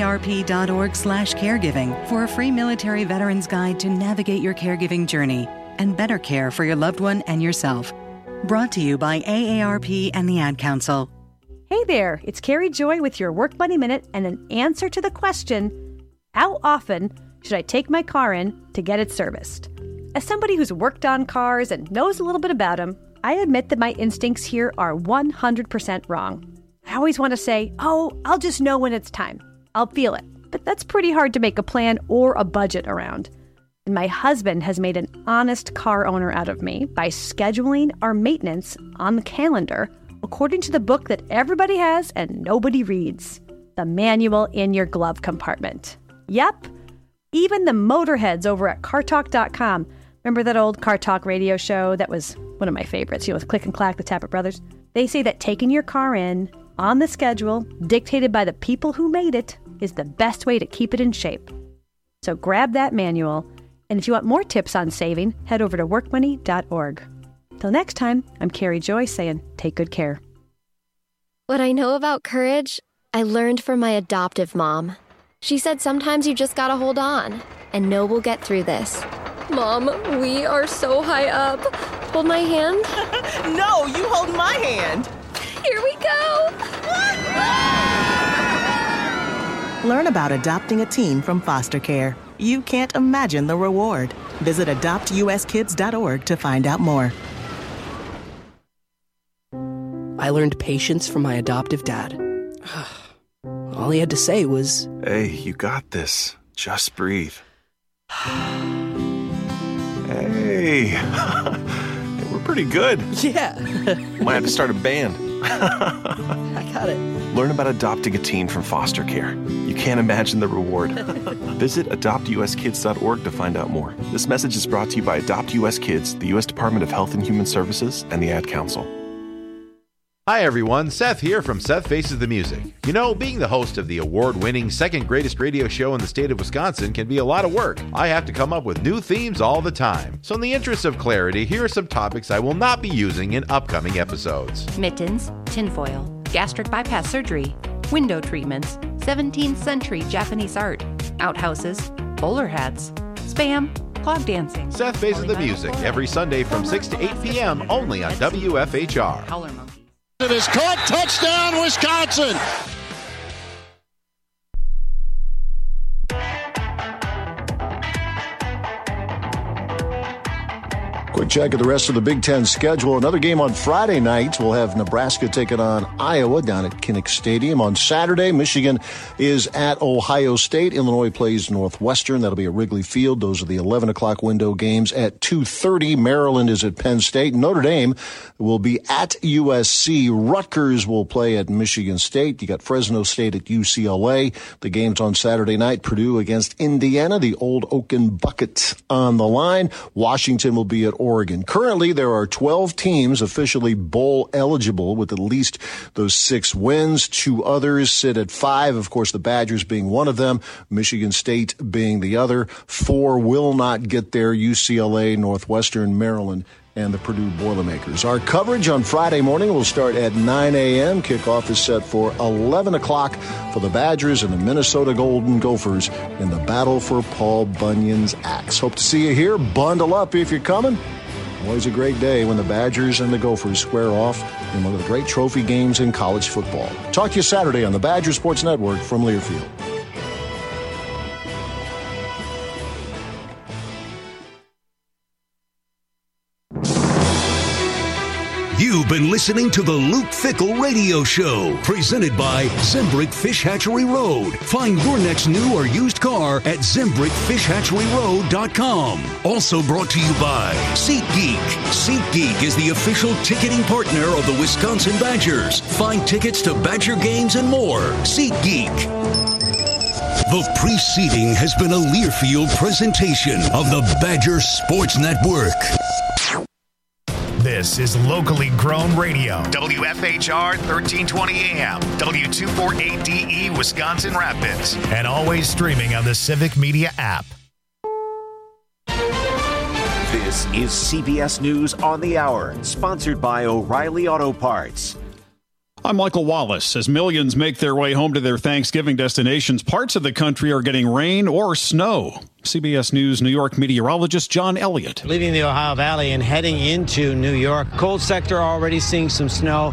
aarp.org/caregiving for a free military veterans guide to navigate your caregiving journey and better care for your loved one and yourself. Brought to you by AARP and the Ad Council. Hey there, it's Carrie Joy with your Work Money Minute and an answer to the question, how often should I take my car in to get it serviced? As somebody who's worked on cars and knows a little bit about them, I admit that my instincts here are 100% wrong. I always want to say, oh, I'll just know when it's time. I'll feel it. But that's pretty hard to make a plan or a budget around. And my husband has made an honest car owner out of me by scheduling our maintenance on the calendar according to the book that everybody has and nobody reads, the manual in your glove compartment. Yep, even the motorheads over at CarTalk.com. Remember that old Car Talk radio show that was one of my favorites, with Click and Clack, the Tappet Brothers? They say that taking your car in on the schedule, dictated by the people who made it, is the best way to keep it in shape. So grab that manual, and if you want more tips on saving, head over to workmoney.org. Till next time, I'm Carrie Joy saying, take good care. What I know about courage, I learned from my adoptive mom. She said sometimes you just gotta hold on and know we'll get through this. Mom, we are so high up. Hold my hand. No, you hold my hand. Here we go. Learn about adopting a teen from foster care. You can't imagine the reward. Visit adoptuskids.org to find out more. I learned patience from my adoptive dad. All he had to say was, "Hey, you got this. Just breathe." Hey, we're pretty good. Yeah. Might have to start a band. I got it. Learn about adopting a teen from foster care. You can't imagine the reward. Visit adoptuskids.org to find out more. This message is brought to you by Adopt US Kids, the U.S. Department of Health and Human Services, and the Ad Council. Hi everyone, Seth here from Seth Faces the Music. You know, being the host of the award-winning second greatest radio show in the state of Wisconsin can be a lot of work. I have to come up with new themes all the time. So in the interest of clarity, here are some topics I will not be using in upcoming episodes. Mittens, tinfoil, gastric bypass surgery, window treatments, 17th century Japanese art, outhouses, bowler hats, spam, clog dancing. Seth Faces the Music every Sunday from 6 to 8 p.m. only on WFHR. It is caught. Touchdown, Wisconsin. Quick check of the rest of the Big Ten schedule. Another game on Friday night. We'll have Nebraska taking on Iowa down at Kinnick Stadium. On Saturday, Michigan is at Ohio State. Illinois plays Northwestern. That'll be at Wrigley Field. Those are the 11 o'clock window games. At 2:30, Maryland is at Penn State. Notre Dame will be at USC. Rutgers will play at Michigan State. You got Fresno State at UCLA. The games on Saturday night, Purdue against Indiana. The Old Oaken Bucket on the line. Washington will be at Oregon. Currently, there are 12 teams officially bowl eligible with at least those 6 wins. 2 others sit at 5. Of course, the Badgers being one of them, Michigan State being the other. 4 will not get there, UCLA, Northwestern, Maryland, and the Purdue Boilermakers. Our coverage on Friday morning will start at 9 a.m. Kickoff is set for 11 o'clock for the Badgers and the Minnesota Golden Gophers in the battle for Paul Bunyan's axe. Hope to see you here. Bundle up if you're coming. Always a great day when the Badgers and the Gophers square off in one of the great trophy games in college football. Talk to you Saturday on the Badger Sports Network from Learfield. You've been listening to the Luke Fickell Radio Show, presented by Zimbrick Fish Hatchery Road. Find your next new or used car at ZimbrickFishHatcheryRoad.com. Also brought to you by SeatGeek. SeatGeek is the official ticketing partner of the Wisconsin Badgers. Find tickets to Badger games and more. SeatGeek. The preceding has been a Learfield presentation of the Badger Sports Network. This is locally grown radio. WFHR 1320 AM, W248DE Wisconsin Rapids, and always streaming on the Civic Media app. This is CBS News on the Hour, sponsored by O'Reilly Auto Parts. I'm Michael Wallace. As millions make their way home to their Thanksgiving destinations, parts of the country are getting rain or snow. CBS News New York meteorologist John Elliott. Leaving the Ohio Valley and heading into New York. Cold sector already seeing some snow.